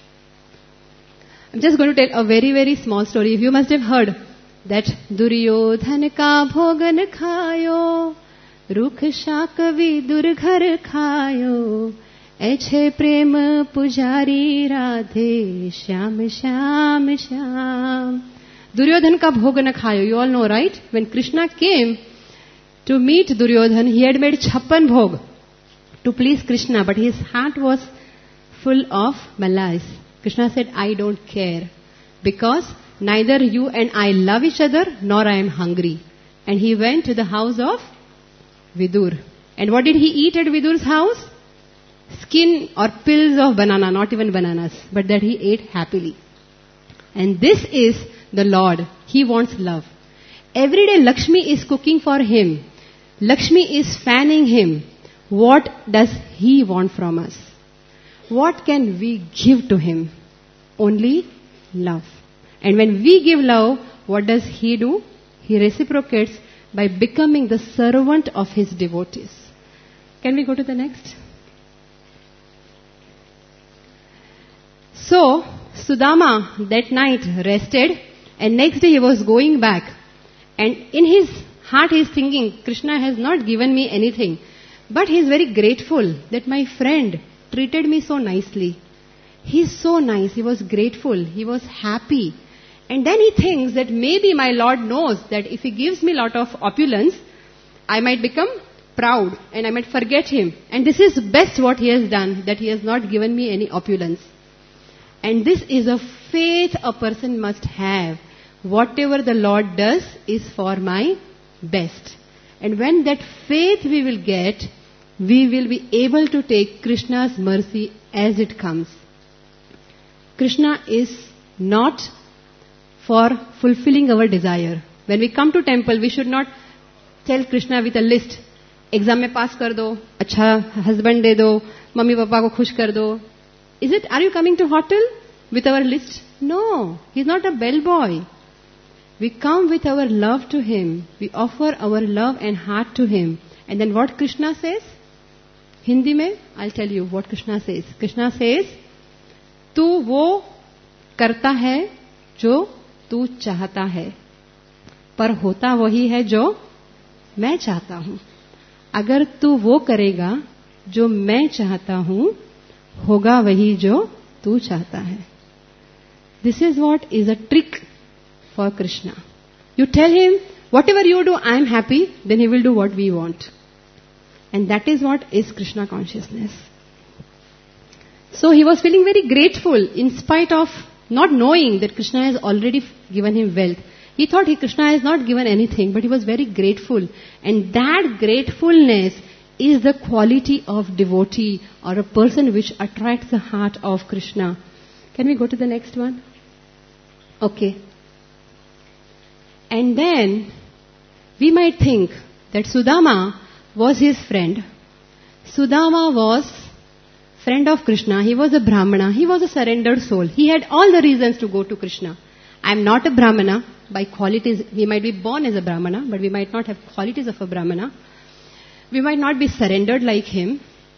I'm just going to tell a very, very small story. You must have heard that Duryodhan ka bhogan khayo, rukh shakavi durghar khayo, eche prem pujari radhe, shyam shyam shyam. Duryodhan ka bhog na khayo. You all know, right? When Krishna came to meet Duryodhan, he had made 56 bhog to please Krishna, but his heart was full of malice. Krishna said, I don't care, because neither you and I love each other, nor I am hungry. And he went to the house of Vidur. And what did he eat at Vidur's house? Skin or pills of banana, not even bananas, but that he ate happily. And this is the Lord. He wants love. Every day Lakshmi is cooking for him. Lakshmi is fanning him. What does he want from us? What can we give to him? Only love. And when we give love, what does he do? He reciprocates by becoming the servant of his devotees. Can we go to the next? So, Sudama that night rested, and next day he was going back. And in his heart he is thinking, Krishna has not given me anything. But he is very grateful that my friend treated me so nicely. He is so nice, he was grateful, he was happy. And then he thinks that maybe my Lord knows that if he gives me a lot of opulence, I might become proud and I might forget him. And this is best what he has done, that he has not given me any opulence. And this is a faith a person must have. Whatever the Lord does is for my best. And when that faith we will get, we will be able to take Krishna's mercy as it comes. Krishna is not for fulfilling our desire. When we come to temple, we should not tell Krishna with a list. Exam mein pass kar do, acha husband de do, mummy papa ko khush kar do. Are you coming to hotel with our list? No, he's not a bellboy. We come with our love to him. We offer our love and heart to him. And then what Krishna says? Hindi mein, I'll tell you what Krishna says. Krishna says, tu wo karta hai jo tu chahta hai, par hota wahi hai jo मैं चाहता हूं. अगर तू वो करेगा जो मैं चाहता हूं, होगा वही जो तू चाहता है. This is what is a trick for Krishna. You tell him, whatever you do, I am happy, then he will do what we want. And that is what is Krishna consciousness. So he was feeling very grateful in spite of not knowing that Krishna has already given him wealth. He thought Krishna has not given anything, but he was very grateful. And that gratefulness is the quality of devotee or a person which attracts the heart of Krishna. Can we go to the next one? Okay. And then we might think that Sudama was his friend. Sudama was friend of Krishna. He was a Brahmana. He was a surrendered soul. He had all the reasons to go to Krishna. I am not a Brahmana. By qualities, we might be born as a Brahmana, but we might not have qualities of a Brahmana. We might not be surrendered like him.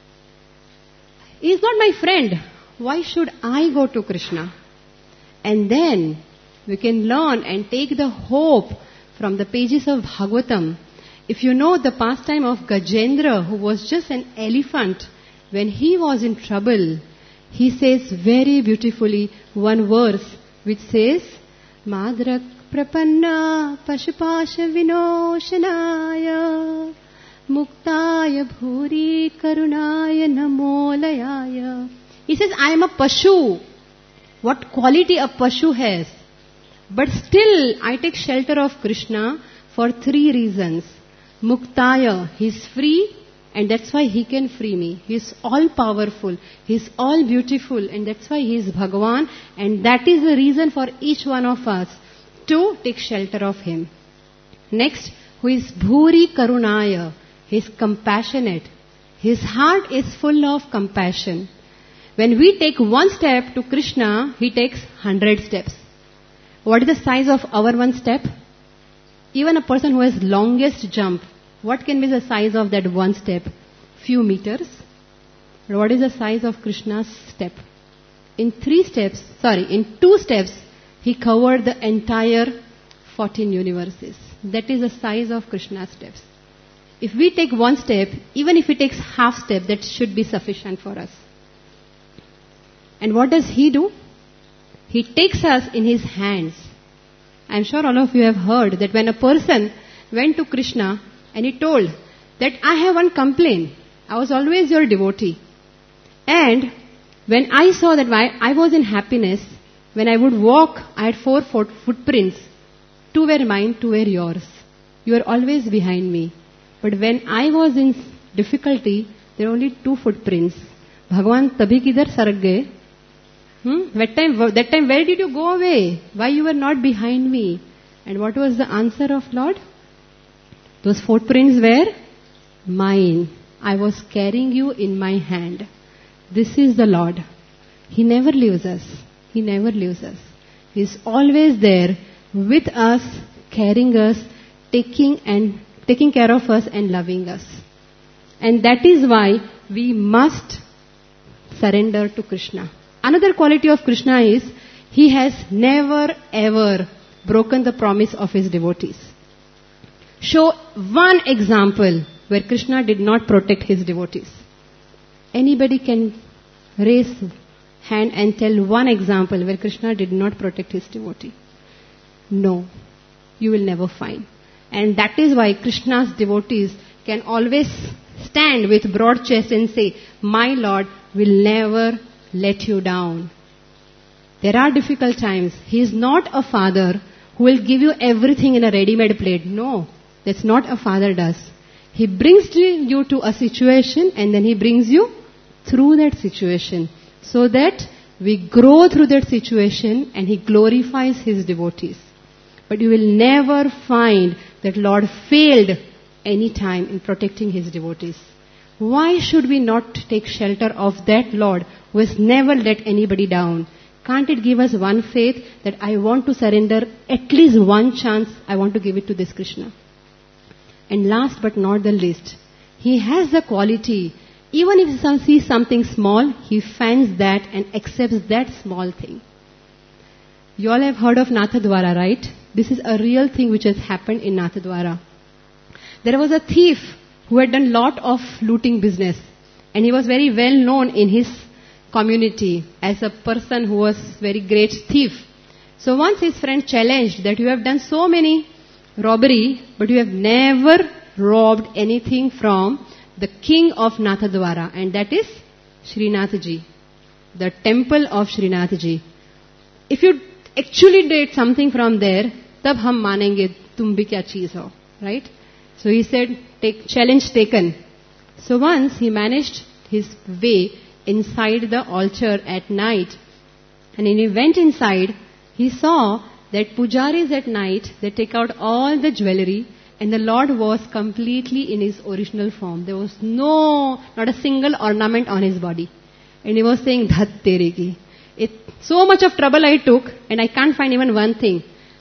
He is not my friend. Why should I go to Krishna? And then we can learn and take the hope from the pages of Bhagavatam. If you know the pastime of Gajendra, who was just an elephant, when he was in trouble, he says very beautifully one verse which says, Madrak prapanna pashupasha vinoshanaya muktaya bhuri karunaya namolayaya. He says, I am a pashu. What quality a pashu has. But still, I take shelter of Krishna for 3 reasons. Muktaya, he is free, and that's why he can free me. He is all powerful. He is all beautiful, and that's why he is Bhagavan. And that is the reason for each one of us to take shelter of him. Next, who is Bhuri Karunaya. He is compassionate. His heart is full of compassion. When we take one step to Krishna, he takes 100 steps. What is the size of our one step? Even a person who has longest jump, what can be the size of that one step? Few meters. But what is the size of Krishna's step? In 2 steps, he covered the entire 14 universes. That is the size of Krishna's steps. If we take one step, even if he takes half step, that should be sufficient for us. And what does he do? He takes us in his hands. I'm sure all of you have heard that when a person went to Krishna and he told that I have one complaint. I was always your devotee. And when I saw that I was in happiness, when I would walk, I had 4 footprints. 2 were mine, 2 were yours. You were always behind me. But when I was in difficulty, there were only 2 footprints. Bhagavan tabhi kidhar sarag gaye? That time, where did you go away? Why you were not behind me? And what was the answer of Lord? Those footprints were mine. I was carrying you in my hand. This is the Lord. He never leaves us. He never leaves us. He is always there with us, carrying us, taking care of us and loving us. And that is why we must surrender to Krishna. Another quality of Krishna is he has never ever broken the promise of his devotees. Show one example where Krishna did not protect his devotees. Anybody can raise hand and tell one example where Krishna did not protect his devotee. No, you will never find. And that is why Krishna's devotees can always stand with broad chest and say, my Lord will never let you down. There are difficult times. He is not a father who will give you everything in a ready-made plate. No, that's not a father does. He brings you to a situation and then he brings you through that situation so that we grow through that situation and he glorifies his devotees. But you will never find that Lord failed any time in protecting his devotees. Why should we not take shelter of that Lord who has never let anybody down? Can't it give us one faith that I want to surrender at least one chance, I want to give it to this Krishna? And last but not the least, he has the quality, even if he sees something small, he finds that and accepts that small thing. You all have heard of Nathadwara, right? This is a real thing which has happened in Nathadwara. There was a thief who had done lot of looting business. And he was very well known in his community as a person who was very great thief. So once his friend challenged that you have done so many robbery, but you have never robbed anything from the king of Nathadwara, and that is Srinathji, the temple of Srinathji. If you actually did something from there, tab hum manenge tum bhi kya cheez ho, right? So he said, challenge taken. So once he managed his way inside the altar at night, and when he went inside, he saw that pujaris at night, they take out all the jewelry, and the Lord was completely in his original form. There was not a single ornament on his body. And he was saying, Dhat tere ki. So much of trouble I took, and I can't find even one thing.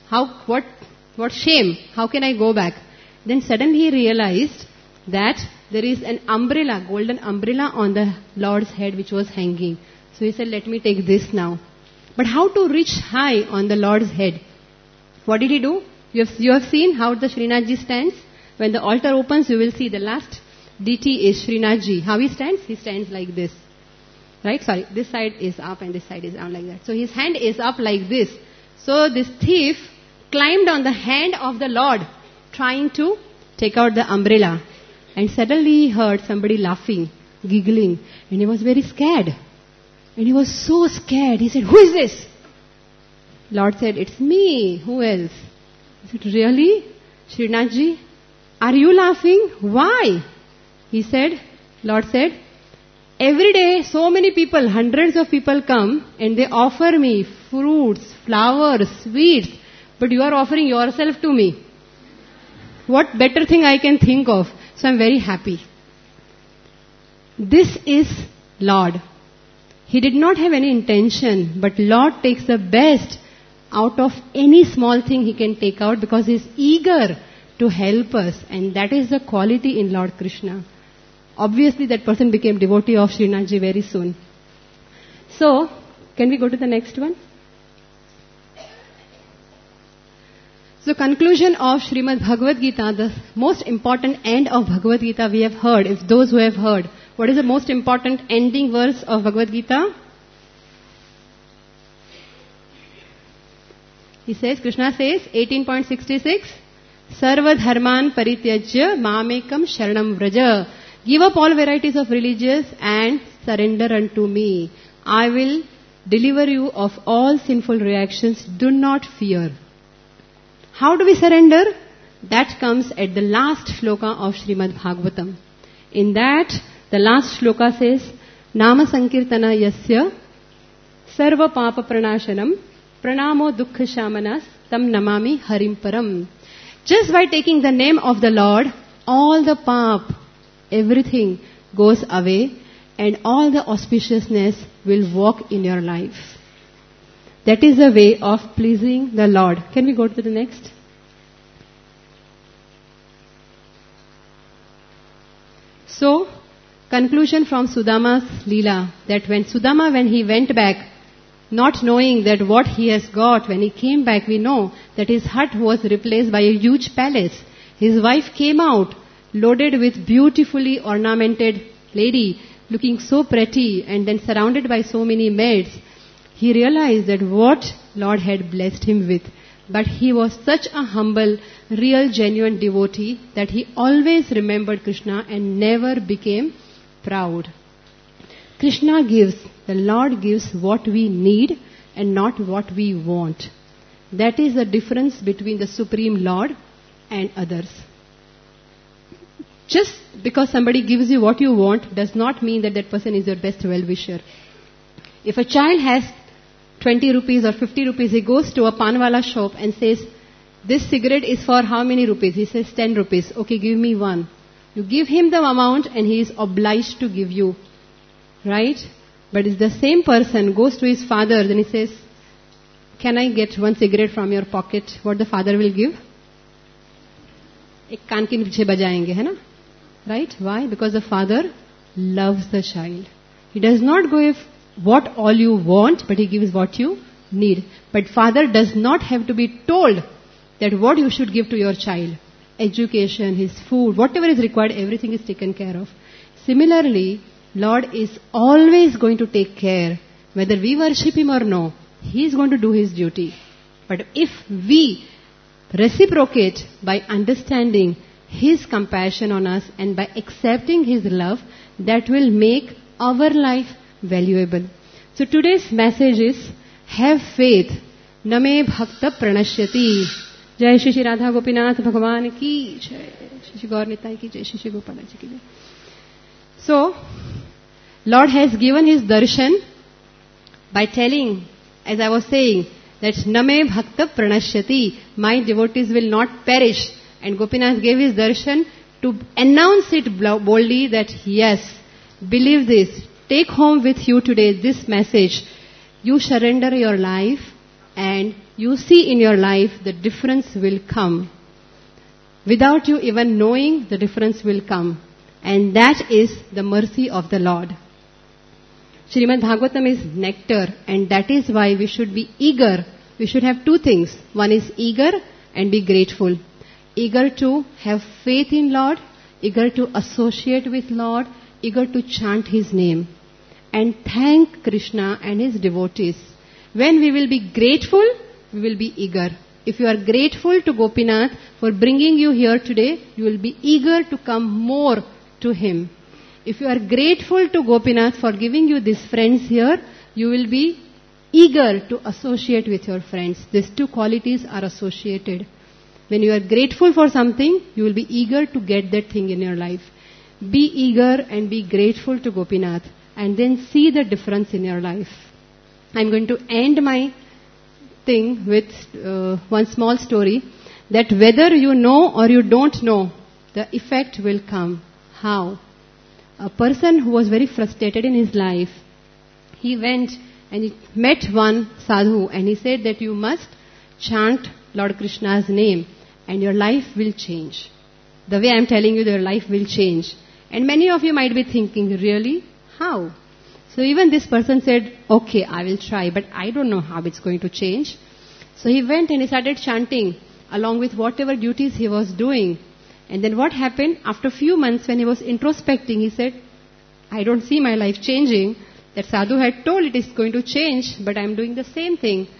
What shame? How can I go back? Then suddenly he realized that there is an umbrella, golden umbrella on the Lord's head which was hanging. So he said, let me take this now. But how to reach high on the Lord's head? What did he do? You have seen how the Srinathji stands? When the altar opens, you will see the last deity is Srinathji. How he stands? He stands like this. Right? Sorry, this side is up and this side is down like that. So his hand is up like this. So this thief climbed on the hand of the Lord, trying to take out the umbrella. And suddenly he heard somebody laughing, giggling, and he was very scared. And he was so scared. He said, who is this? Lord said, it's me. Who else? He said, really? Srinathji, are you laughing? Why? He said, Lord said, every day so many people, hundreds of people come and they offer me fruits, flowers, sweets, but you are offering yourself to me. What better thing I can think of? So I'm very happy. This is Lord. He did not have any intention, but Lord takes the best out of any small thing he can take out because he is eager to help us, and that is the quality in Lord Krishna. Obviously that person became devotee of Srinathji very soon. So, can we go to the next one? So conclusion of Srimad Bhagavad Gita, the most important end of Bhagavad Gita we have heard, is those who have heard. What is the most important ending verse of Bhagavad Gita? He says, Krishna says, 18.66, Sarva dharman parityajya mamekam sharanam vraja. Give up all varieties of religions and surrender unto me. I will deliver you of all sinful reactions. Do not fear. How do we surrender? That comes at the last shloka of Srimad Bhagavatam. In that, the last shloka says, Nama Sankirtana Yasya Sarva Papa Pranashanam Pranamo Dukkha Shamanas Tam Namami Harim Param. Just by taking the name of the Lord, all the pap, everything goes away and all the auspiciousness will walk in your life. That is the way of pleasing the Lord. Can we go to the next? So, conclusion from Sudama's Leela, that when Sudama, when he went back, not knowing that what he has got, when he came back, we know that his hut was replaced by a huge palace. His wife came out, loaded with beautifully ornamented lady, looking so pretty, and then surrounded by so many maids. He realized that what Lord had blessed him with. But he was such a humble, real, genuine devotee that he always remembered Krishna and never became proud. Krishna gives, the Lord gives what we need and not what we want. That is the difference between the Supreme Lord and others. Just because somebody gives you what you want does not mean that that person is your best well-wisher. If a child has 20 rupees or 50 rupees, he goes to a panwala shop and says, this cigarette is for how many rupees? He says 10 rupees. Okay, give me one. You give him the amount and he is obliged to give you. Right? But if the same person goes to his father, then he says, can I get one cigarette from your pocket? What the father will give? Ek kaan ke niche bajayenge, hai na? Right? Why? Because the father loves the child. He does not go if what all you want, but he gives what you need. But father does not have to be told that what you should give to your child. Education, his food, whatever is required, everything is taken care of. Similarly, Lord is always going to take care. Whether we worship him or no, he is going to do his duty. But if we reciprocate by understanding his compassion on us and by accepting his love, that will make our life valuable. So today's message is, have faith. Name bhakta pranashyati. Jai Shri Shri Radha Gopinath Bhagavan ki jai. Shri Shri Gaur Nitai ki jai. Shri Shri Gopala ji ki jai. So, Lord has given his darshan by telling, as I was saying, that Name bhakta pranashyati. My devotees will not perish. And Gopinath gave his darshan to announce it boldly that yes, believe this. Take home with you today this message. You surrender your life and you see in your life the difference will come. Without you even knowing, the difference will come. And that is the mercy of the Lord. Srimad Bhagavatam is nectar, and that is why we should be eager. We should have two things. One is eager and be grateful. Eager to have faith in Lord, eager to associate with Lord, eager to chant his name and thank Krishna and his devotees. When we will be grateful, we will be eager. If you are grateful to Gopinath for bringing you here today, you will be eager to come more to him. If you are grateful to Gopinath for giving you these friends here, you will be eager to associate with your friends. These two qualities are associated. When you are grateful for something, you will be eager to get that thing in your life. Be eager and be grateful to Gopinath, and then see the difference in your life. I'm going to end my thing with one small story, that whether you know or you don't know, the effect will come. How? A person who was very frustrated in his life, he went and he met one sadhu and he said that you must chant Lord Krishna's name and your life will change. The way I'm telling you, your life will change. And many of you might be thinking, really? How? So even this person said, okay, I will try, but I don't know how it's going to change. So he went and he started chanting along with whatever duties he was doing. And then what happened? After a few months when he was introspecting, he said, I don't see my life changing. That sadhu had told it is going to change, but I'm doing the same thing.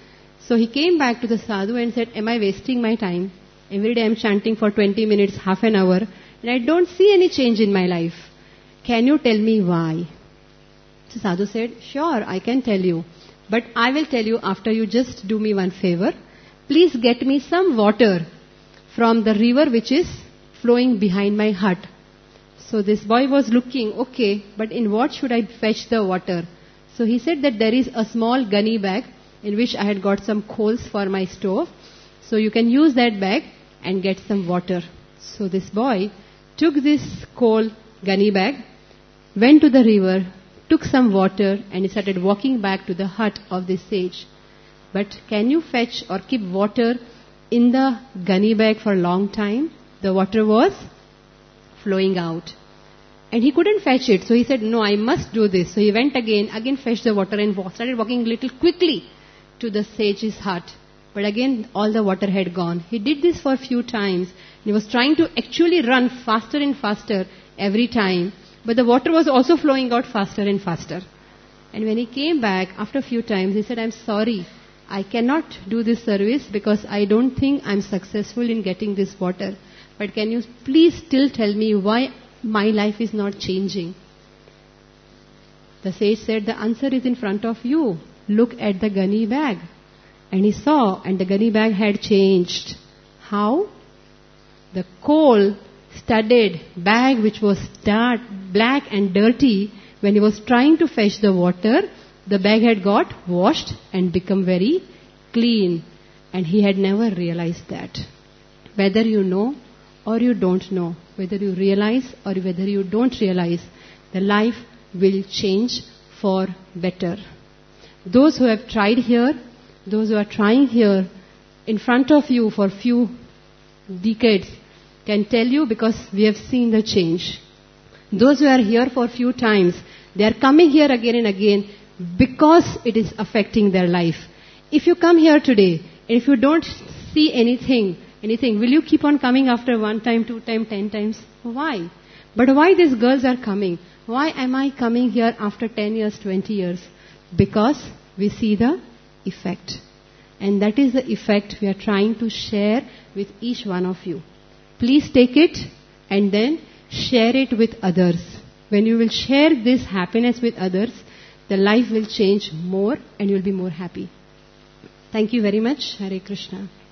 So he came back to the sadhu and said, am I wasting my time? Every day I am chanting for 20 minutes, half an hour, and I don't see any change in my life. Can you tell me why? So sadhu said, sure, I can tell you. But I will tell you after you just do me one favor. Please get me some water from the river which is flowing behind my hut. So this boy was looking, okay, but in what should I fetch the water? So he said that there is a small gunny bag in which I had got some coals for my stove. So you can use that bag and get some water. So this boy took this coal gunny bag, went to the river, took some water, and he started walking back to the hut of this sage. But can you fetch or keep water in the gunny bag for a long time? The water was flowing out. And he couldn't fetch it. So he said, no, I must do this. So he went again fetched the water and started walking a little quickly to the sage's hut. But again, all the water had gone. He did this for a few times. He was trying to actually run faster and faster every time. But the water was also flowing out faster and faster. And when he came back after a few times, he said, I'm sorry, I cannot do this service because I don't think I'm successful in getting this water. But can you please still tell me why my life is not changing? The sage said, the answer is in front of you. Look at the gunny bag. And he saw, and the gunny bag had changed. How? The coal-studded bag which was dark, black and dirty, when he was trying to fetch the water, the bag had got washed and become very clean. And he had never realized that. Whether you know or you don't know, whether you realize or whether you don't realize, the life will change for better. Those who have tried here, those who are trying here in front of you for few decades can tell you because we have seen the change. Those who are here for few times, they are coming here again and again because it is affecting their life. If you come here today, and if you don't see anything, will you keep on coming after 1 time, 2 times, 10 times? Why? But why these girls are coming? Why am I coming here after 10 years, 20 years? Because we see the effect. And that is the effect we are trying to share with each one of you. Please take it and then share it with others. When you will share this happiness with others, the life will change more and you will be more happy. Thank you very much. Hare Krishna.